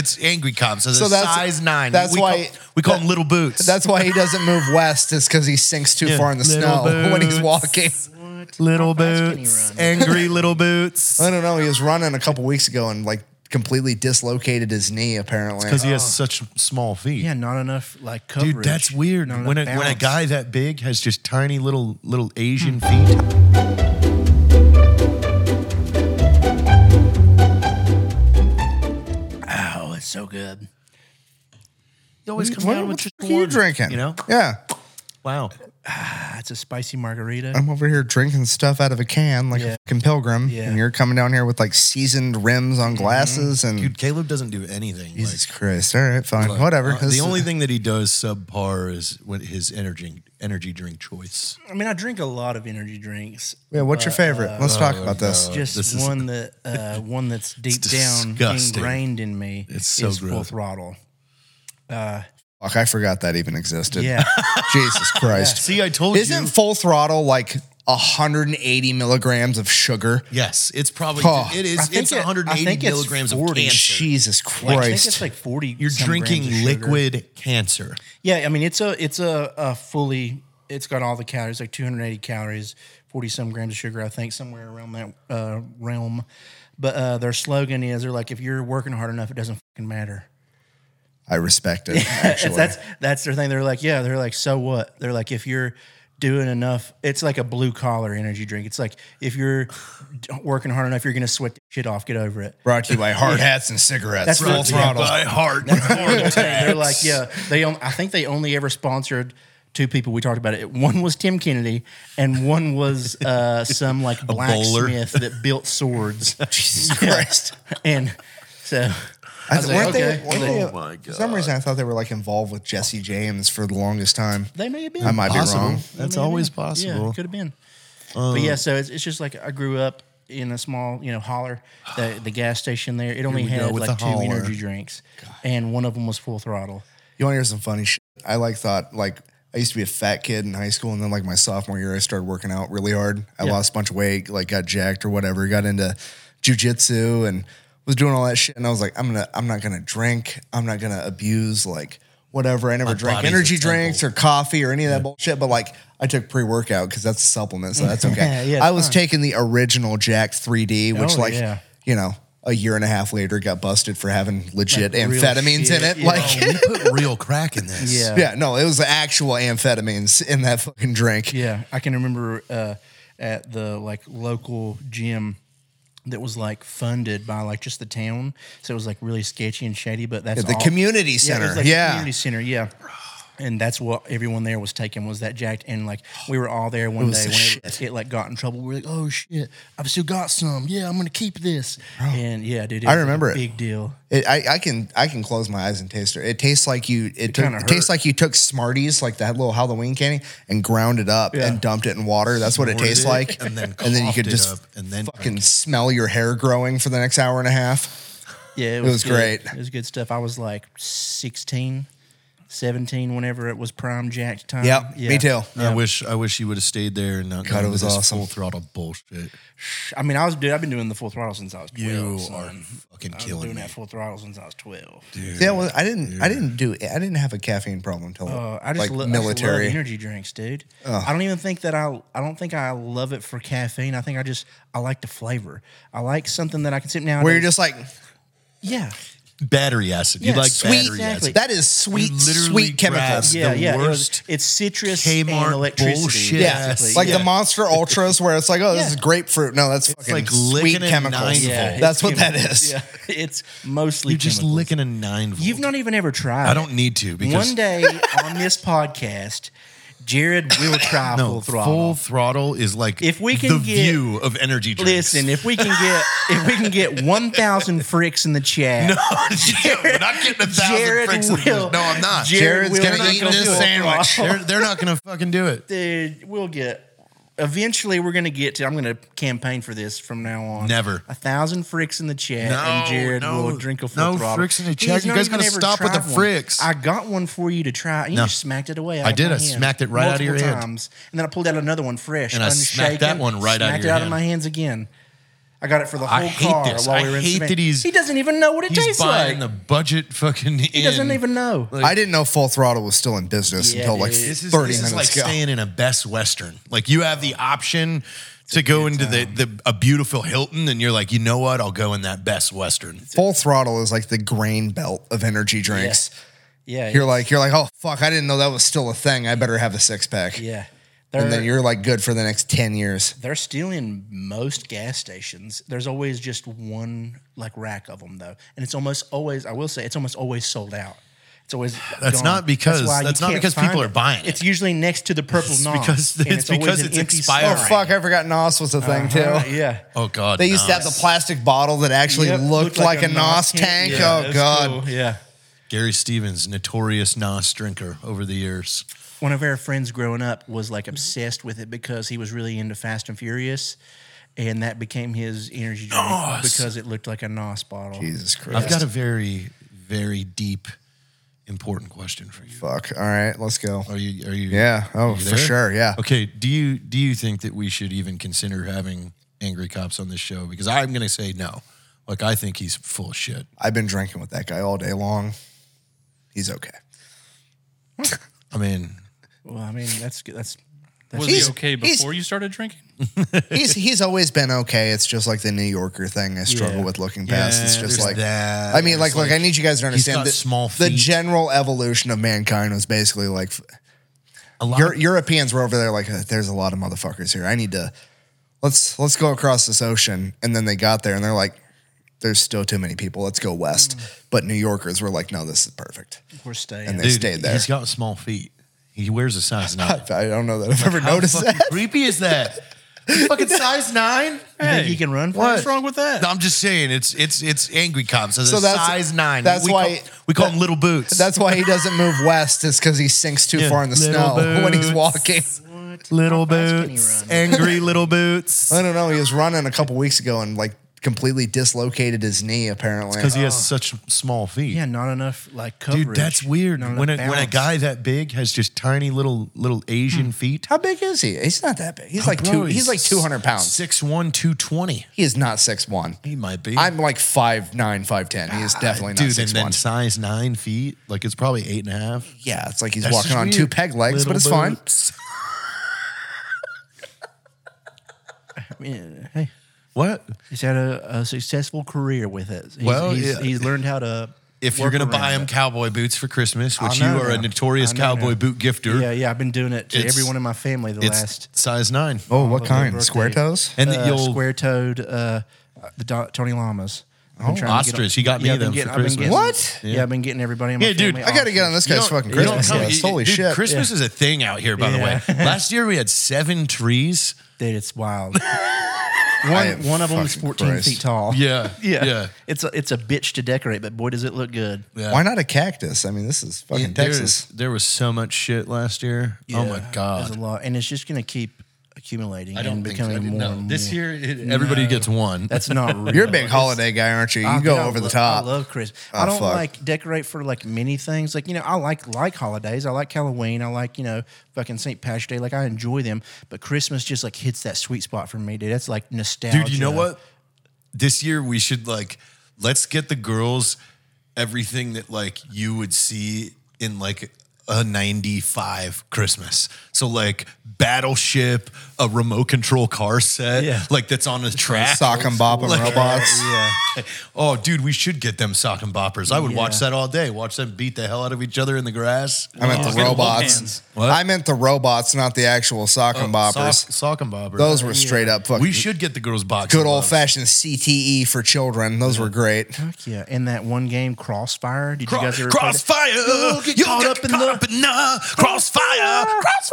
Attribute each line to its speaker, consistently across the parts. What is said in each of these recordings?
Speaker 1: it's angry cops. So,
Speaker 2: So
Speaker 1: that's
Speaker 2: that's-
Speaker 1: size 9.
Speaker 2: that's why-
Speaker 1: we call them little boots.
Speaker 2: That's why he doesn't move west, is because he sinks too far in the
Speaker 1: little
Speaker 2: snow when he's
Speaker 1: boots.
Speaker 2: walking.
Speaker 1: little
Speaker 3: How fast can he
Speaker 1: boots,
Speaker 3: run?
Speaker 1: angry little boots.
Speaker 2: I don't know. He was running a couple weeks ago and like completely dislocated his knee, apparently.
Speaker 1: Because he has such small feet.
Speaker 3: Yeah, not enough like coverage.
Speaker 1: Dude, that's weird.
Speaker 3: Not
Speaker 1: When
Speaker 3: enough
Speaker 1: a
Speaker 3: balance.
Speaker 1: guy that big has just tiny little Asian feet.
Speaker 3: Oh, it's so good.
Speaker 1: You always come
Speaker 2: What
Speaker 1: down with
Speaker 2: the
Speaker 1: just
Speaker 2: fuck are you
Speaker 1: one,
Speaker 2: drinking?
Speaker 1: You know?
Speaker 2: Yeah.
Speaker 1: Wow.
Speaker 3: It's a spicy margarita.
Speaker 2: I'm over here drinking stuff out of a can like
Speaker 3: Yeah.
Speaker 2: a fucking pilgrim.
Speaker 3: Yeah.
Speaker 2: And you're coming down here with like seasoned rims on glasses and
Speaker 1: Dude, Caleb doesn't do anything.
Speaker 2: Jesus Christ. All right, fine.
Speaker 1: Like,
Speaker 2: Whatever.
Speaker 1: the only thing that he does subpar is what his energy drink choice.
Speaker 3: I mean, I drink a lot of energy drinks.
Speaker 2: Yeah, what's your favorite? Let's talk about this.
Speaker 3: Just
Speaker 1: this is-
Speaker 3: one one that's deep down
Speaker 1: disgusting.
Speaker 3: ingrained in me.
Speaker 1: It's so
Speaker 3: is Full
Speaker 1: gross.
Speaker 3: Throttle.
Speaker 2: Fuck, I forgot that even existed.
Speaker 3: Yeah.
Speaker 2: Jesus Christ.
Speaker 1: See, I told
Speaker 2: Isn't
Speaker 1: you.
Speaker 2: Full Throttle like 180 milligrams of sugar?
Speaker 1: Yes, it's probably
Speaker 2: Oh.
Speaker 1: it is.
Speaker 3: I think
Speaker 1: It's
Speaker 3: it- I
Speaker 1: 180
Speaker 3: think it's
Speaker 1: milligrams of
Speaker 3: 40.
Speaker 1: cancer.
Speaker 2: Jesus
Speaker 3: I think
Speaker 2: Christ.
Speaker 3: it's like 40.
Speaker 1: You're
Speaker 3: some grams
Speaker 1: drinking
Speaker 3: of sugar.
Speaker 1: liquid cancer.
Speaker 3: Yeah, I mean it's a fully. It's got all the calories, like 280 calories, 40 some grams of sugar, I think, somewhere around that realm. But their slogan is, they're like, if you're working hard enough, it doesn't fucking matter.
Speaker 2: I respect it, actually.
Speaker 3: That's their thing. They're like, so what? They're like, if you're doing enough, it's like a blue collar energy drink. It's like, if you're working hard enough, you're gonna sweat the shit off. Get over it.
Speaker 2: Brought to you by hard hats and cigarettes.
Speaker 3: That's
Speaker 2: Full
Speaker 3: right.
Speaker 2: Throttle.
Speaker 1: By heart.
Speaker 3: They're like, yeah. I think they only ever sponsored two people. We talked about it. One was Tim Kennedy, and one was some like
Speaker 1: bowler.
Speaker 3: blacksmith that built swords.
Speaker 2: Jesus Christ.
Speaker 3: And so
Speaker 2: I
Speaker 3: was
Speaker 2: weren't
Speaker 3: like,
Speaker 2: they,
Speaker 3: okay.
Speaker 2: weren't they-
Speaker 1: Oh my
Speaker 2: For some reason, I thought they were like involved with Jesse James for the longest time.
Speaker 3: they may have been.
Speaker 2: I might
Speaker 1: Possible.
Speaker 2: be wrong.
Speaker 1: That's
Speaker 3: May have
Speaker 1: always
Speaker 3: been.
Speaker 1: possible.
Speaker 3: Yeah, it could have been. But yeah, so it's just like I grew up in a small, holler. The gas station there, it only
Speaker 1: we go
Speaker 3: had
Speaker 1: with
Speaker 3: like
Speaker 1: the
Speaker 3: 2
Speaker 1: holler.
Speaker 3: energy drinks, and one of them was Full Throttle.
Speaker 2: You want to hear some funny shit? I thought I used to be a fat kid in high school, and then like my sophomore year, I started working out really hard. I lost a bunch of weight, like got jacked or whatever. Got into jujitsu and was doing all that shit. And I was like, I'm not gonna drink. I'm not gonna abuse like whatever. I never
Speaker 1: My
Speaker 2: drank
Speaker 1: body's
Speaker 2: energy
Speaker 1: a
Speaker 2: drinks
Speaker 1: temple.
Speaker 2: or coffee or any of that bullshit. But like I took pre-workout because that's a supplement, so that's okay.
Speaker 3: Yeah, it's
Speaker 2: I was
Speaker 3: fine.
Speaker 2: taking the original Jacked 3D, which
Speaker 3: Oh, yeah.
Speaker 2: a year and a half later got busted for having legit
Speaker 3: Like real
Speaker 2: amphetamines in
Speaker 3: shit,
Speaker 2: it.
Speaker 3: yeah.
Speaker 2: Like
Speaker 1: We put real crack in this.
Speaker 3: Yeah.
Speaker 2: yeah, no, it was actual amphetamines in that fucking drink.
Speaker 3: Yeah, I can remember at the like local gym that was like funded by like just the town, so it was like really sketchy and shady. But that's
Speaker 2: At the
Speaker 3: all-
Speaker 2: community
Speaker 3: Yeah, it
Speaker 2: center.
Speaker 3: was like
Speaker 2: Yeah.
Speaker 3: the community center. Yeah. And that's what everyone there was taking, was that jacked. And like we were all there one
Speaker 2: was
Speaker 3: day
Speaker 2: the
Speaker 3: when
Speaker 2: shit.
Speaker 3: it like got in trouble. We were like, oh shit, I've still got some. Yeah, I'm gonna keep this. And yeah, dude,
Speaker 2: I remember it.
Speaker 3: Big deal.
Speaker 2: I can close my eyes and taste it. It tastes like it
Speaker 3: kinda
Speaker 2: tastes
Speaker 3: hurt.
Speaker 2: like you took Smarties, like that little Halloween candy, and ground it up
Speaker 3: Yeah.
Speaker 2: and dumped it in water. That's what it
Speaker 1: Snorted
Speaker 2: tastes
Speaker 1: it
Speaker 2: like.
Speaker 1: and then
Speaker 2: you
Speaker 1: coughed
Speaker 2: could
Speaker 1: it
Speaker 2: just
Speaker 1: up and then
Speaker 2: fucking smell your hair growing for the next hour and a half.
Speaker 3: Yeah,
Speaker 2: was
Speaker 3: good.
Speaker 2: great.
Speaker 3: It was good stuff. I was like 16, 17 whenever it was prime jacked time.
Speaker 2: Yep,
Speaker 3: Yeah.
Speaker 2: me too.
Speaker 1: I wish you would have stayed there and not
Speaker 2: God,
Speaker 1: gone
Speaker 2: it
Speaker 1: to
Speaker 2: was
Speaker 1: this
Speaker 2: awesome.
Speaker 1: full throttle bullshit.
Speaker 3: I mean, I've been doing the Full Throttle since I was 12.
Speaker 1: You
Speaker 3: son.
Speaker 1: are fucking
Speaker 3: I was
Speaker 1: killing
Speaker 3: doing
Speaker 1: me.
Speaker 3: that Full Throttle since I was 12.
Speaker 2: Yeah, well, I didn't have a caffeine problem until
Speaker 3: I just
Speaker 2: like
Speaker 3: love
Speaker 2: military.
Speaker 3: energy drinks, dude. I don't even think that I don't think I love it for caffeine. I think I like the flavor. I like something that I can sip now.
Speaker 2: Where you're just like
Speaker 3: yeah.
Speaker 1: Battery acid. You
Speaker 3: Yeah,
Speaker 1: like
Speaker 2: sweet.
Speaker 1: battery
Speaker 3: exactly.
Speaker 1: acid.
Speaker 2: That is sweet,
Speaker 1: You literally
Speaker 2: sweet chemicals.
Speaker 1: grab-
Speaker 3: Yeah,
Speaker 1: the
Speaker 3: yeah.
Speaker 1: worst
Speaker 3: It's citrus
Speaker 1: Kmart
Speaker 3: and electricity.
Speaker 1: bullshit.
Speaker 2: Yeah,
Speaker 3: basically.
Speaker 2: like
Speaker 3: Yeah.
Speaker 2: the Monster Ultras, where it's like, oh, this
Speaker 3: Yeah.
Speaker 2: is grapefruit. No, that's fucking
Speaker 1: like
Speaker 2: sweet
Speaker 1: licking a
Speaker 2: chemicals.
Speaker 1: 9
Speaker 3: Yeah,
Speaker 1: volt.
Speaker 2: That's
Speaker 3: it's
Speaker 2: what that
Speaker 3: chemicals.
Speaker 2: is.
Speaker 3: Yeah, it's mostly
Speaker 1: You're just
Speaker 3: chemicals.
Speaker 1: licking a 9 volt.
Speaker 3: You've not even ever tried.
Speaker 1: I don't need to because
Speaker 3: One day on this podcast, Jared will try
Speaker 1: no,
Speaker 3: Full Throttle.
Speaker 1: Full throttle is like
Speaker 3: If we can
Speaker 1: the
Speaker 3: get-
Speaker 1: view of energy drinks.
Speaker 3: Listen, if we can get 1,000 fricks in the chat,
Speaker 1: we're not getting 1,000
Speaker 3: Jared
Speaker 1: fricks in
Speaker 3: will-
Speaker 1: this. No, I'm not.
Speaker 2: Jared's
Speaker 3: will
Speaker 2: gonna
Speaker 3: not
Speaker 2: eat
Speaker 3: go
Speaker 2: this
Speaker 3: Full
Speaker 2: sandwich.
Speaker 3: Throttle.
Speaker 1: They're not gonna fucking do it.
Speaker 3: Dude, we'll get. Eventually, we're gonna get to. I'm gonna campaign for this from now on.
Speaker 1: Never.
Speaker 3: 1,000 fricks in the chat,
Speaker 1: No,
Speaker 3: and Jared
Speaker 1: no,
Speaker 3: will drink a Full
Speaker 1: no
Speaker 3: Throttle.
Speaker 1: fricks in the
Speaker 3: He's
Speaker 1: chat. You
Speaker 3: not
Speaker 1: guys
Speaker 3: even
Speaker 1: gotta
Speaker 3: ever
Speaker 1: stop with the
Speaker 3: tried one.
Speaker 1: fricks.
Speaker 3: I got one for you to try. And
Speaker 1: No.
Speaker 3: you just smacked it away.
Speaker 1: I
Speaker 3: of
Speaker 1: did.
Speaker 3: my
Speaker 1: I
Speaker 3: hand
Speaker 1: smacked it right out of your
Speaker 3: multiple
Speaker 1: hand.
Speaker 3: times. And then I pulled out another one fresh,
Speaker 1: And I smacked
Speaker 3: unshaken,
Speaker 1: that one right out of
Speaker 3: smacked
Speaker 1: your
Speaker 3: it out
Speaker 1: hand.
Speaker 3: of my hands again. I got it for the
Speaker 1: I
Speaker 3: whole
Speaker 1: hate
Speaker 3: car
Speaker 1: this.
Speaker 3: while
Speaker 1: I
Speaker 3: we were in
Speaker 1: hate
Speaker 3: Savannah.
Speaker 1: that
Speaker 3: He doesn't even know what it
Speaker 1: He's
Speaker 3: tastes
Speaker 1: buying
Speaker 3: like.
Speaker 1: the budget fucking.
Speaker 3: He doesn't even know.
Speaker 2: I didn't know Full Throttle was still in business
Speaker 3: Yeah,
Speaker 2: until like
Speaker 3: dude.
Speaker 2: 30
Speaker 1: this
Speaker 2: minutes
Speaker 1: is like
Speaker 2: ago.
Speaker 1: staying in a Best Western. Like you have the option to go into a beautiful Hilton, and you're like, you know what? I'll go in that Best Western.
Speaker 2: Full Throttle is like the grain belt of energy drinks.
Speaker 3: Yeah,
Speaker 2: You're like, oh fuck, I didn't know that was still a thing. I better have a 6-pack.
Speaker 3: yeah.
Speaker 2: And then you're like good for the next 10 years.
Speaker 3: They're still in most gas stations. There's always just one like rack of them though, and it's almost always. I will say it's almost always sold out. It's always
Speaker 1: That's
Speaker 3: gone.
Speaker 1: not because-
Speaker 3: why you
Speaker 1: that's not
Speaker 3: can't
Speaker 1: because
Speaker 3: find
Speaker 1: people
Speaker 3: it.
Speaker 1: are buying it.
Speaker 3: It's usually next to the purple
Speaker 1: It's
Speaker 3: Nos.
Speaker 1: because-
Speaker 3: and
Speaker 1: it's
Speaker 3: always
Speaker 1: because
Speaker 3: an
Speaker 1: it's
Speaker 3: empty
Speaker 1: expiring.
Speaker 2: Oh
Speaker 3: spot.
Speaker 2: fuck, I forgot NOS was a thing too.
Speaker 3: Yeah.
Speaker 1: Oh God,
Speaker 2: They used to have the
Speaker 1: Nas.
Speaker 2: plastic bottle that actually
Speaker 3: Yep,
Speaker 2: looked like a NOS
Speaker 3: can.
Speaker 2: tank.
Speaker 3: Yeah,
Speaker 2: Oh
Speaker 3: that's
Speaker 2: God.
Speaker 3: cool. Yeah.
Speaker 1: Gary Stevens, notorious Nas drinker over the years.
Speaker 3: One of our friends growing up was like obsessed with it because he was really into Fast and Furious, and that became his energy drink
Speaker 1: Nos.
Speaker 3: because it looked like a Nos bottle.
Speaker 2: Jesus Christ.
Speaker 1: I've got a very, very deep, important question for you.
Speaker 2: Fuck. All right, let's go.
Speaker 1: Are you?
Speaker 2: Yeah. Oh,
Speaker 1: you
Speaker 2: for
Speaker 1: there?
Speaker 2: sure. Yeah.
Speaker 1: Okay. Do you think that we should even consider having angry cops on this show? Because I'm going to say no. Like I think he's full of shit.
Speaker 2: I've been drinking with that guy all day long. He's okay.
Speaker 1: I mean,
Speaker 3: Well, I mean that's good. That's
Speaker 4: Was
Speaker 2: He's-
Speaker 4: he okay
Speaker 2: he's-
Speaker 4: before you started drinking?
Speaker 2: He's always been okay. It's just like the New Yorker thing I struggle
Speaker 3: Yeah.
Speaker 2: with looking past. It's just
Speaker 1: there's
Speaker 2: like
Speaker 1: that.
Speaker 2: I mean,
Speaker 1: There's
Speaker 2: like, I need you guys to
Speaker 1: he's
Speaker 2: understand
Speaker 1: got
Speaker 2: that
Speaker 1: small
Speaker 2: the
Speaker 1: feet.
Speaker 2: general evolution of mankind was basically like
Speaker 1: a lot.
Speaker 2: Europeans were over there like, there's a lot of motherfuckers here. I need to let's go across this ocean. And then they got there and they're like, there's still too many people. Let's go west. But New Yorkers were like, no, this is perfect.
Speaker 3: we're staying.
Speaker 2: And they stayed there.
Speaker 1: He's got small feet. He wears a size 9.
Speaker 2: I don't know that I've ever
Speaker 1: How
Speaker 2: noticed
Speaker 1: fucking
Speaker 2: that.
Speaker 1: creepy is that? Fucking size 9.
Speaker 3: You think he can run?
Speaker 4: What's wrong with that?
Speaker 1: No, I'm just saying it's angry cops. So
Speaker 2: So that's-
Speaker 1: size 9.
Speaker 2: that's
Speaker 1: we
Speaker 2: why-
Speaker 1: we call them little boots.
Speaker 2: That's why he doesn't move west, is because he sinks too
Speaker 1: Yeah,
Speaker 2: far in the
Speaker 1: little
Speaker 2: snow when he's
Speaker 1: boots.
Speaker 2: walking.
Speaker 1: little
Speaker 3: How fast can he
Speaker 1: boots.
Speaker 3: run?
Speaker 1: Angry little boots.
Speaker 2: I don't know. He was running a couple weeks ago and like completely dislocated his knee, apparently.
Speaker 1: Because he has such small feet.
Speaker 3: Yeah, not enough like coverage.
Speaker 1: Dude, that's weird.
Speaker 3: Not
Speaker 1: When
Speaker 3: enough
Speaker 1: a
Speaker 3: balance.
Speaker 1: guy that big has just tiny little Asian feet.
Speaker 2: How big is he? He's not that big. He's like
Speaker 1: Bro,
Speaker 2: he's like 200 pounds.
Speaker 1: 6'1", 220.
Speaker 2: He is not 6'1".
Speaker 1: He might be.
Speaker 2: I'm like 5'9", 5'10". He is definitely not
Speaker 1: Dude, and
Speaker 2: 6'1".
Speaker 1: then size 9 feet. Like it's probably 8.5.
Speaker 2: Yeah, it's like he's
Speaker 1: That's
Speaker 2: walking
Speaker 1: just
Speaker 2: on
Speaker 1: weird.
Speaker 2: 2 peg legs, but
Speaker 1: Little
Speaker 2: it's fine.
Speaker 1: boots.
Speaker 3: Yeah, hey,
Speaker 1: What?
Speaker 3: he's had a successful career with it. He's,
Speaker 1: Well,
Speaker 3: he's,
Speaker 1: yeah.
Speaker 3: he's learned how to.
Speaker 1: If you're
Speaker 3: work
Speaker 1: going to buy
Speaker 3: around
Speaker 1: him
Speaker 3: it.
Speaker 1: cowboy boots for Christmas, which
Speaker 3: I
Speaker 1: you
Speaker 3: know
Speaker 1: are a
Speaker 3: now.
Speaker 1: notorious
Speaker 3: I know
Speaker 1: cowboy
Speaker 3: now.
Speaker 1: boot gifter,
Speaker 3: Yeah, I've been doing it to
Speaker 1: It's-
Speaker 3: everyone in my family the
Speaker 1: it's
Speaker 3: last.
Speaker 1: size 9.
Speaker 2: Oh, what
Speaker 3: their
Speaker 2: kind?
Speaker 3: birthday.
Speaker 2: Square toes?
Speaker 1: And that you'll
Speaker 3: Square-toed, Tony Lamas. I've been trying to get
Speaker 1: ostrich. He got me
Speaker 3: I've been
Speaker 1: them for
Speaker 3: getting- I've been
Speaker 1: Christmas.
Speaker 3: getting-
Speaker 2: What?
Speaker 3: Yeah, I've been getting everybody in my
Speaker 1: Yeah, dude,
Speaker 3: family.
Speaker 2: I got to get on this
Speaker 1: You
Speaker 2: guy's
Speaker 1: don't-
Speaker 2: fucking
Speaker 1: you don't
Speaker 2: Christmas
Speaker 1: come-
Speaker 2: list.
Speaker 1: you-
Speaker 2: Holy
Speaker 1: dude,
Speaker 2: shit.
Speaker 1: Christmas is a thing out here, by the way.
Speaker 3: Yeah.
Speaker 1: Last year we had 7 trees.
Speaker 3: Dude, it's wild.
Speaker 2: I-
Speaker 3: One of them is
Speaker 2: fucking
Speaker 3: 14
Speaker 2: Christ.
Speaker 3: feet tall.
Speaker 1: Yeah.
Speaker 3: Yeah.
Speaker 1: Yeah.
Speaker 3: It's a bitch to decorate, but boy, does it look good.
Speaker 1: Yeah.
Speaker 2: Why not a cactus? I mean, this is fucking Texas.
Speaker 1: There was so much shit last year. Oh my
Speaker 3: There's
Speaker 1: God.
Speaker 3: a lot. And it's just going to keep accumulating
Speaker 1: I don't
Speaker 3: and
Speaker 1: think
Speaker 3: becoming more
Speaker 1: no.
Speaker 3: and
Speaker 1: This
Speaker 3: more.
Speaker 1: year, everybody gets one.
Speaker 3: That's not real.
Speaker 2: You're a big holiday guy, aren't you? You go over the top.
Speaker 3: I love Christmas.
Speaker 2: Oh,
Speaker 3: I don't
Speaker 2: fuck.
Speaker 3: like decorate for like many things. Like, I like holidays. I like Halloween. I like, fucking St. Patrick's Day. Like, I enjoy them. But Christmas just like hits that sweet spot for me, dude. That's like nostalgia.
Speaker 1: Dude, you know what? This year we should let's get the girls everything that like you would see in like a 95 Christmas. So like Battleship, a remote control car set,
Speaker 3: Yeah.
Speaker 1: like that's on a track.
Speaker 2: Sock and bop and
Speaker 1: Like-
Speaker 2: robots.
Speaker 3: Yeah.
Speaker 1: Oh, dude, we should get them sock and boppers. I would
Speaker 3: Yeah.
Speaker 1: watch that all day. Watch them beat the hell out of each other in the grass.
Speaker 2: I meant
Speaker 4: Oh,
Speaker 2: the
Speaker 4: get hold
Speaker 2: robots.
Speaker 4: hands.
Speaker 1: What?
Speaker 2: I meant the robots, not the actual sock and boppers.
Speaker 1: Sock and boppers.
Speaker 2: Those were straight up fucking
Speaker 1: we should get the girls box.
Speaker 2: good old fashioned CTE for children. Those were great.
Speaker 3: Heck yeah. In that one game, Crossfire. Did you guys ever play that?
Speaker 1: Crossfire.
Speaker 3: You'll get caught up in the
Speaker 1: crossfire.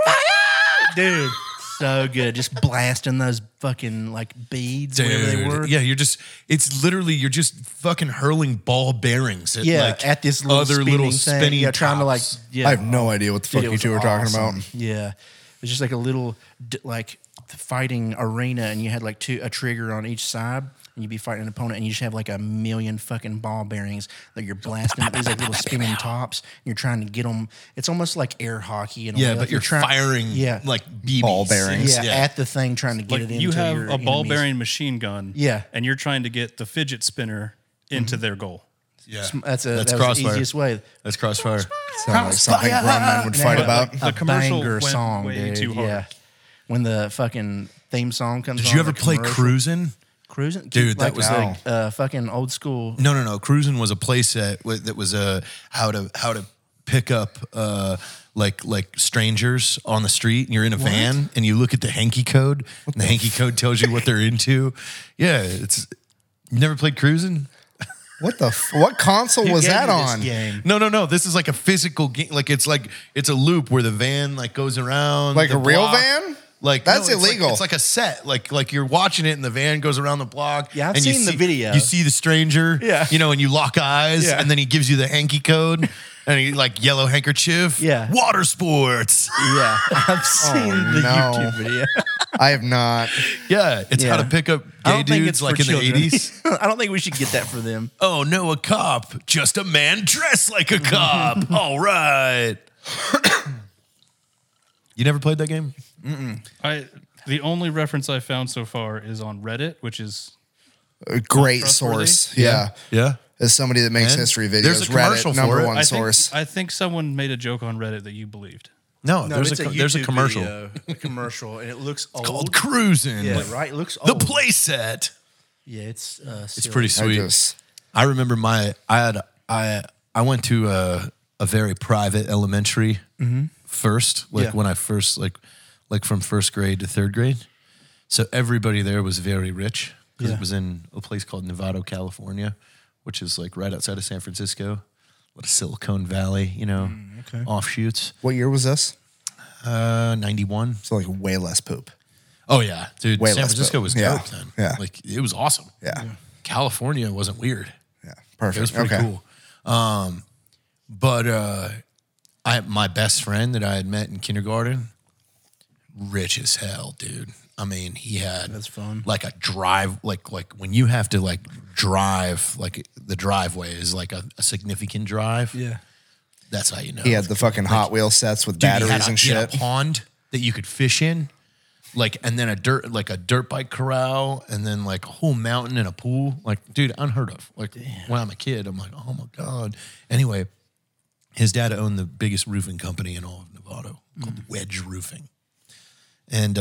Speaker 3: Dude, so good. Just blasting those fucking like beads, whatever they were.
Speaker 1: Yeah, it's literally you're just fucking hurling ball bearings at
Speaker 3: Yeah,
Speaker 1: like
Speaker 3: at this little
Speaker 1: other
Speaker 3: spinning
Speaker 1: little
Speaker 3: thing.
Speaker 1: spinning
Speaker 3: Yeah, trying to like,
Speaker 1: tops.
Speaker 3: yeah.
Speaker 2: I have no idea what the fuck
Speaker 3: Dude, it
Speaker 2: you
Speaker 3: was
Speaker 2: two were talking about.
Speaker 3: awesome. Yeah, it was just like a little like fighting arena, and you had like a trigger on each side. and you'd be fighting an opponent, and you just have like a million fucking ball bearings that you're blasting at these like little spinning tops. And you're trying to get them. It's almost like air hockey. In a way.
Speaker 1: but
Speaker 3: Like
Speaker 1: you're firing like BBs.
Speaker 2: Ball bearings.
Speaker 3: at the thing, trying to get
Speaker 4: Like
Speaker 3: it into
Speaker 4: you have
Speaker 3: your
Speaker 4: a ball
Speaker 3: enemies.
Speaker 4: bearing machine gun.
Speaker 3: Yeah.
Speaker 4: And you're trying to get the fidget spinner into their goal.
Speaker 1: Yeah,
Speaker 3: That's that was the
Speaker 1: Crossfire.
Speaker 3: easiest way.
Speaker 1: That's Crossfire.
Speaker 2: Sound like something grown men would fight about.
Speaker 4: The commercial
Speaker 3: banger
Speaker 4: went
Speaker 3: song,
Speaker 4: way
Speaker 3: dude.
Speaker 4: too hard.
Speaker 3: Yeah, when the fucking theme song comes.
Speaker 1: Did
Speaker 3: on,
Speaker 1: you ever
Speaker 3: the
Speaker 1: play
Speaker 3: commercial-
Speaker 1: Cruisin'?
Speaker 3: Cruising,
Speaker 1: Dude, that
Speaker 3: like
Speaker 1: was
Speaker 3: like fucking old school.
Speaker 1: No. Cruisin' was a playset that was how to pick up like strangers on the street. And you're in a van and you look at the hanky code, and the hanky code tells you what they're into. Yeah, it's you never played Cruisin'?
Speaker 2: What console was
Speaker 3: Gave
Speaker 2: that
Speaker 3: you this
Speaker 2: on?
Speaker 3: game.
Speaker 1: No. This is like a physical game. Like it's a loop where the van like goes around.
Speaker 2: Like
Speaker 1: the
Speaker 2: a real
Speaker 1: block.
Speaker 2: van?
Speaker 1: Like
Speaker 2: That's
Speaker 1: no, it's
Speaker 2: illegal.
Speaker 1: It's like a set. Like you're watching it, and the van goes around the block.
Speaker 3: Yeah, I've
Speaker 1: and you
Speaker 3: seen the
Speaker 1: see-
Speaker 3: video.
Speaker 1: You see the stranger.
Speaker 3: Yeah.
Speaker 1: And you lock eyes,
Speaker 3: Yeah.
Speaker 1: and then he gives you the hanky code, and he like yellow handkerchief.
Speaker 3: Yeah.
Speaker 1: Water sports.
Speaker 3: Yeah, I've seen the
Speaker 2: no.
Speaker 3: YouTube video.
Speaker 2: I have not.
Speaker 1: Yeah, it's how
Speaker 3: Yeah.
Speaker 1: to pick up
Speaker 3: I
Speaker 1: gay
Speaker 3: don't think
Speaker 1: dudes
Speaker 3: it's
Speaker 1: like
Speaker 3: for
Speaker 1: in the
Speaker 3: children.
Speaker 1: 80s.
Speaker 3: I don't think we should get that for them.
Speaker 1: Oh no, a cop, just a man dressed like a cop. All right. You never played that game?
Speaker 4: The only reference I found so far is on Reddit, which is
Speaker 2: A great
Speaker 4: Trustworthy?
Speaker 2: source. Yeah.
Speaker 1: Yeah.
Speaker 2: As somebody that makes
Speaker 1: And
Speaker 2: history videos,
Speaker 1: there's a commercial
Speaker 2: Reddit,
Speaker 1: for
Speaker 2: number
Speaker 1: it.
Speaker 2: one source.
Speaker 4: I think someone made a joke on Reddit that you believed.
Speaker 1: No,
Speaker 3: No,
Speaker 1: there's
Speaker 3: it's
Speaker 1: a
Speaker 3: YouTube
Speaker 1: commercial
Speaker 3: video, a commercial, and it looks old.
Speaker 1: called Cruisin'.
Speaker 3: Yeah, right. It looks
Speaker 1: The
Speaker 3: old.
Speaker 1: playset.
Speaker 3: Yeah, it's
Speaker 1: It's pretty
Speaker 2: I
Speaker 1: sweet.
Speaker 2: just
Speaker 1: I remember I went to a very private elementary first, like
Speaker 3: Yeah.
Speaker 1: when I first like from first grade to third grade. So everybody there was very rich because
Speaker 3: Yeah.
Speaker 1: it was in a place called Novato, California, which is like right outside of San Francisco, what a Silicon Valley,
Speaker 3: okay.
Speaker 1: offshoots.
Speaker 2: what year was this?
Speaker 1: 91.
Speaker 2: So like way less poop.
Speaker 1: Oh yeah, dude.
Speaker 2: Way
Speaker 1: San
Speaker 2: less
Speaker 1: Francisco
Speaker 2: dope.
Speaker 1: was
Speaker 2: Yeah.
Speaker 1: dope then.
Speaker 2: Yeah.
Speaker 1: Like it was awesome.
Speaker 2: Yeah.
Speaker 1: California wasn't weird.
Speaker 2: Yeah.
Speaker 1: It
Speaker 2: Perfect.
Speaker 1: was pretty
Speaker 2: okay.
Speaker 1: cool. But my best friend that I had met in kindergarten, rich as hell, dude. I mean, he had
Speaker 3: That's fun.
Speaker 1: like a drive, like when you have to like drive, like the driveway is like a significant drive.
Speaker 3: Yeah.
Speaker 1: That's how you know.
Speaker 2: He had the fucking Hot Wheel sets with
Speaker 1: Dude, he had
Speaker 2: batteries and
Speaker 1: he had
Speaker 2: shit.
Speaker 1: a pond that you could fish in, like, and then a dirt bike corral, and then like a whole mountain and a pool. Like, dude, unheard of. Like when I'm a kid, I'm like, oh my god. Anyway, his dad owned the biggest roofing company in all of Novato called Wedge Roofing, and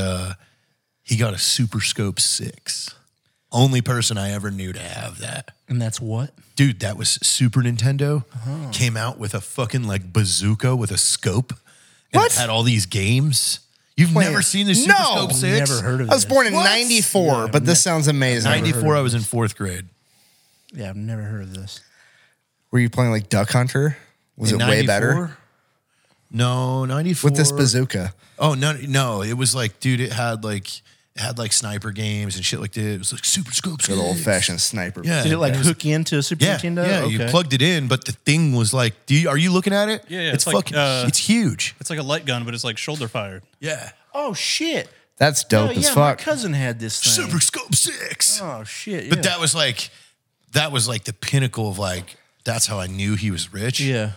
Speaker 1: he got a Super Scope 6. Only person I ever knew to have that.
Speaker 3: And that's what?
Speaker 1: Dude, that was Super Nintendo. Came out with a fucking like bazooka with a scope. And
Speaker 2: What?
Speaker 1: it had all these games. You've
Speaker 2: Wait,
Speaker 1: never seen the Super
Speaker 2: no.
Speaker 1: Scope 6?
Speaker 3: Never heard of
Speaker 2: I was
Speaker 3: this.
Speaker 2: born in
Speaker 1: What?
Speaker 2: 94,
Speaker 3: Yeah,
Speaker 2: but this sounds amazing.
Speaker 1: 94, I was in 4th grade.
Speaker 3: Yeah, I've never heard of this.
Speaker 2: Were you playing like Duck Hunter? Was
Speaker 1: In
Speaker 2: it way
Speaker 1: 94?
Speaker 2: better?
Speaker 1: No, 94.
Speaker 2: With this bazooka.
Speaker 1: Oh, no. It was like, dude, it had like sniper games and shit like that. It was like Super Scope 6.
Speaker 2: Good old fashioned sniper.
Speaker 1: Yeah.
Speaker 3: Did it like
Speaker 1: was-
Speaker 3: hook into a Super
Speaker 1: Yeah,
Speaker 3: Nintendo?
Speaker 1: yeah. You plugged it in, but the thing was like, are you looking at it?
Speaker 4: Yeah,
Speaker 1: It's
Speaker 4: it's like,
Speaker 1: fucking, it's huge.
Speaker 4: It's like a light gun, but it's like shoulder fired.
Speaker 1: Yeah.
Speaker 3: Oh shit!
Speaker 2: That's dope
Speaker 3: Oh,
Speaker 2: as
Speaker 3: yeah, my
Speaker 2: fuck.
Speaker 3: cousin had this thing.
Speaker 1: Super Scope 6.
Speaker 3: Oh shit! Yeah.
Speaker 1: But that was like the pinnacle of like, that's how I knew he was rich.
Speaker 3: yeah.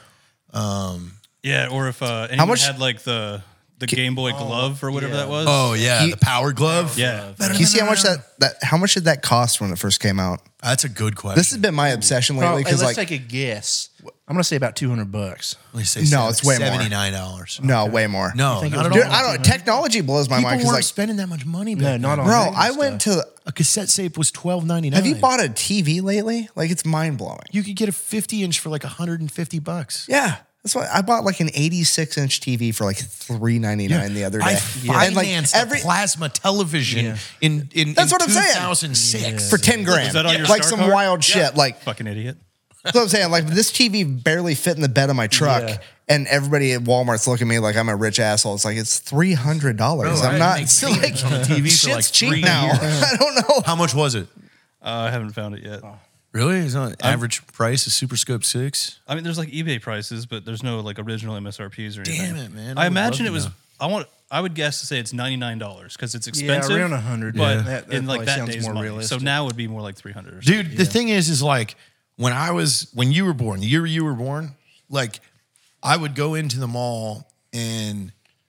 Speaker 4: Yeah, or if anyone
Speaker 2: much-
Speaker 4: had like the Game Boy Glove or whatever
Speaker 3: yeah.
Speaker 4: that was.
Speaker 1: Oh yeah,
Speaker 2: He-
Speaker 1: the power glove.
Speaker 4: yeah.
Speaker 2: Can you see how much how much did that cost when it first came out?
Speaker 1: That's a good question.
Speaker 2: This has been my obsession lately
Speaker 3: Probably,
Speaker 2: because
Speaker 3: let's
Speaker 2: like
Speaker 3: take a guess. I'm gonna say about $200.
Speaker 1: Let me say
Speaker 2: No, it's way more.
Speaker 1: $79.
Speaker 2: no, way more.
Speaker 1: No,
Speaker 3: think it
Speaker 1: not
Speaker 3: was
Speaker 1: at
Speaker 2: Dude,
Speaker 1: all.
Speaker 2: I don't. Technology blows my
Speaker 1: People
Speaker 2: mind
Speaker 1: weren't
Speaker 2: because like,
Speaker 1: spending that much money.
Speaker 3: No,
Speaker 1: Back
Speaker 3: not
Speaker 1: then.
Speaker 3: on
Speaker 2: bro,
Speaker 3: video
Speaker 2: I
Speaker 3: stuff.
Speaker 2: went to.
Speaker 1: A cassette tape was $12.99.
Speaker 2: Have you bought a TV lately? Like it's mind blowing.
Speaker 1: You could get a 50-inch for like $150.
Speaker 2: Yeah, that's why I bought like an 86-inch TV for like $3.99 the other day.
Speaker 1: I
Speaker 2: And, like,
Speaker 1: financed a plasma television
Speaker 3: Yeah.
Speaker 1: in
Speaker 2: That's what I'm saying.
Speaker 1: 2006.
Speaker 2: for 10 grand.
Speaker 4: Was that on your
Speaker 2: like
Speaker 4: Star
Speaker 2: some
Speaker 4: card?
Speaker 2: wild shit. Like
Speaker 4: Fucking idiot.
Speaker 2: that's what I'm saying. Like this TV barely fit in the bed of my truck.
Speaker 3: Yeah.
Speaker 2: And everybody at Walmart's looking at me like I'm a rich asshole. It's like it's $300. I'm not.
Speaker 1: It's
Speaker 2: It's
Speaker 1: like
Speaker 2: like
Speaker 1: on the TV for
Speaker 2: shit's
Speaker 1: like
Speaker 2: cheap
Speaker 1: 3
Speaker 2: now.
Speaker 1: years.
Speaker 2: I don't know.
Speaker 1: How much was it?
Speaker 4: I haven't found it yet.
Speaker 1: Really? Is that average price of Super Scope 6?
Speaker 4: I mean, there's like eBay prices, but there's no like original MSRPs or anything.
Speaker 1: Damn it, man.
Speaker 4: I
Speaker 1: I would
Speaker 4: imagine it
Speaker 1: love
Speaker 4: was
Speaker 1: to know.
Speaker 4: I would guess to say it's $99 because it's expensive.
Speaker 3: Yeah, around 100.
Speaker 4: But
Speaker 3: That
Speaker 4: in like
Speaker 3: probably
Speaker 4: that
Speaker 3: sounds
Speaker 4: day's
Speaker 3: more
Speaker 4: money.
Speaker 3: realistic.
Speaker 4: So now it would be more like 300. Or something.
Speaker 1: Dude, the thing is like when you were born, the year you were born, like I would go into the mall and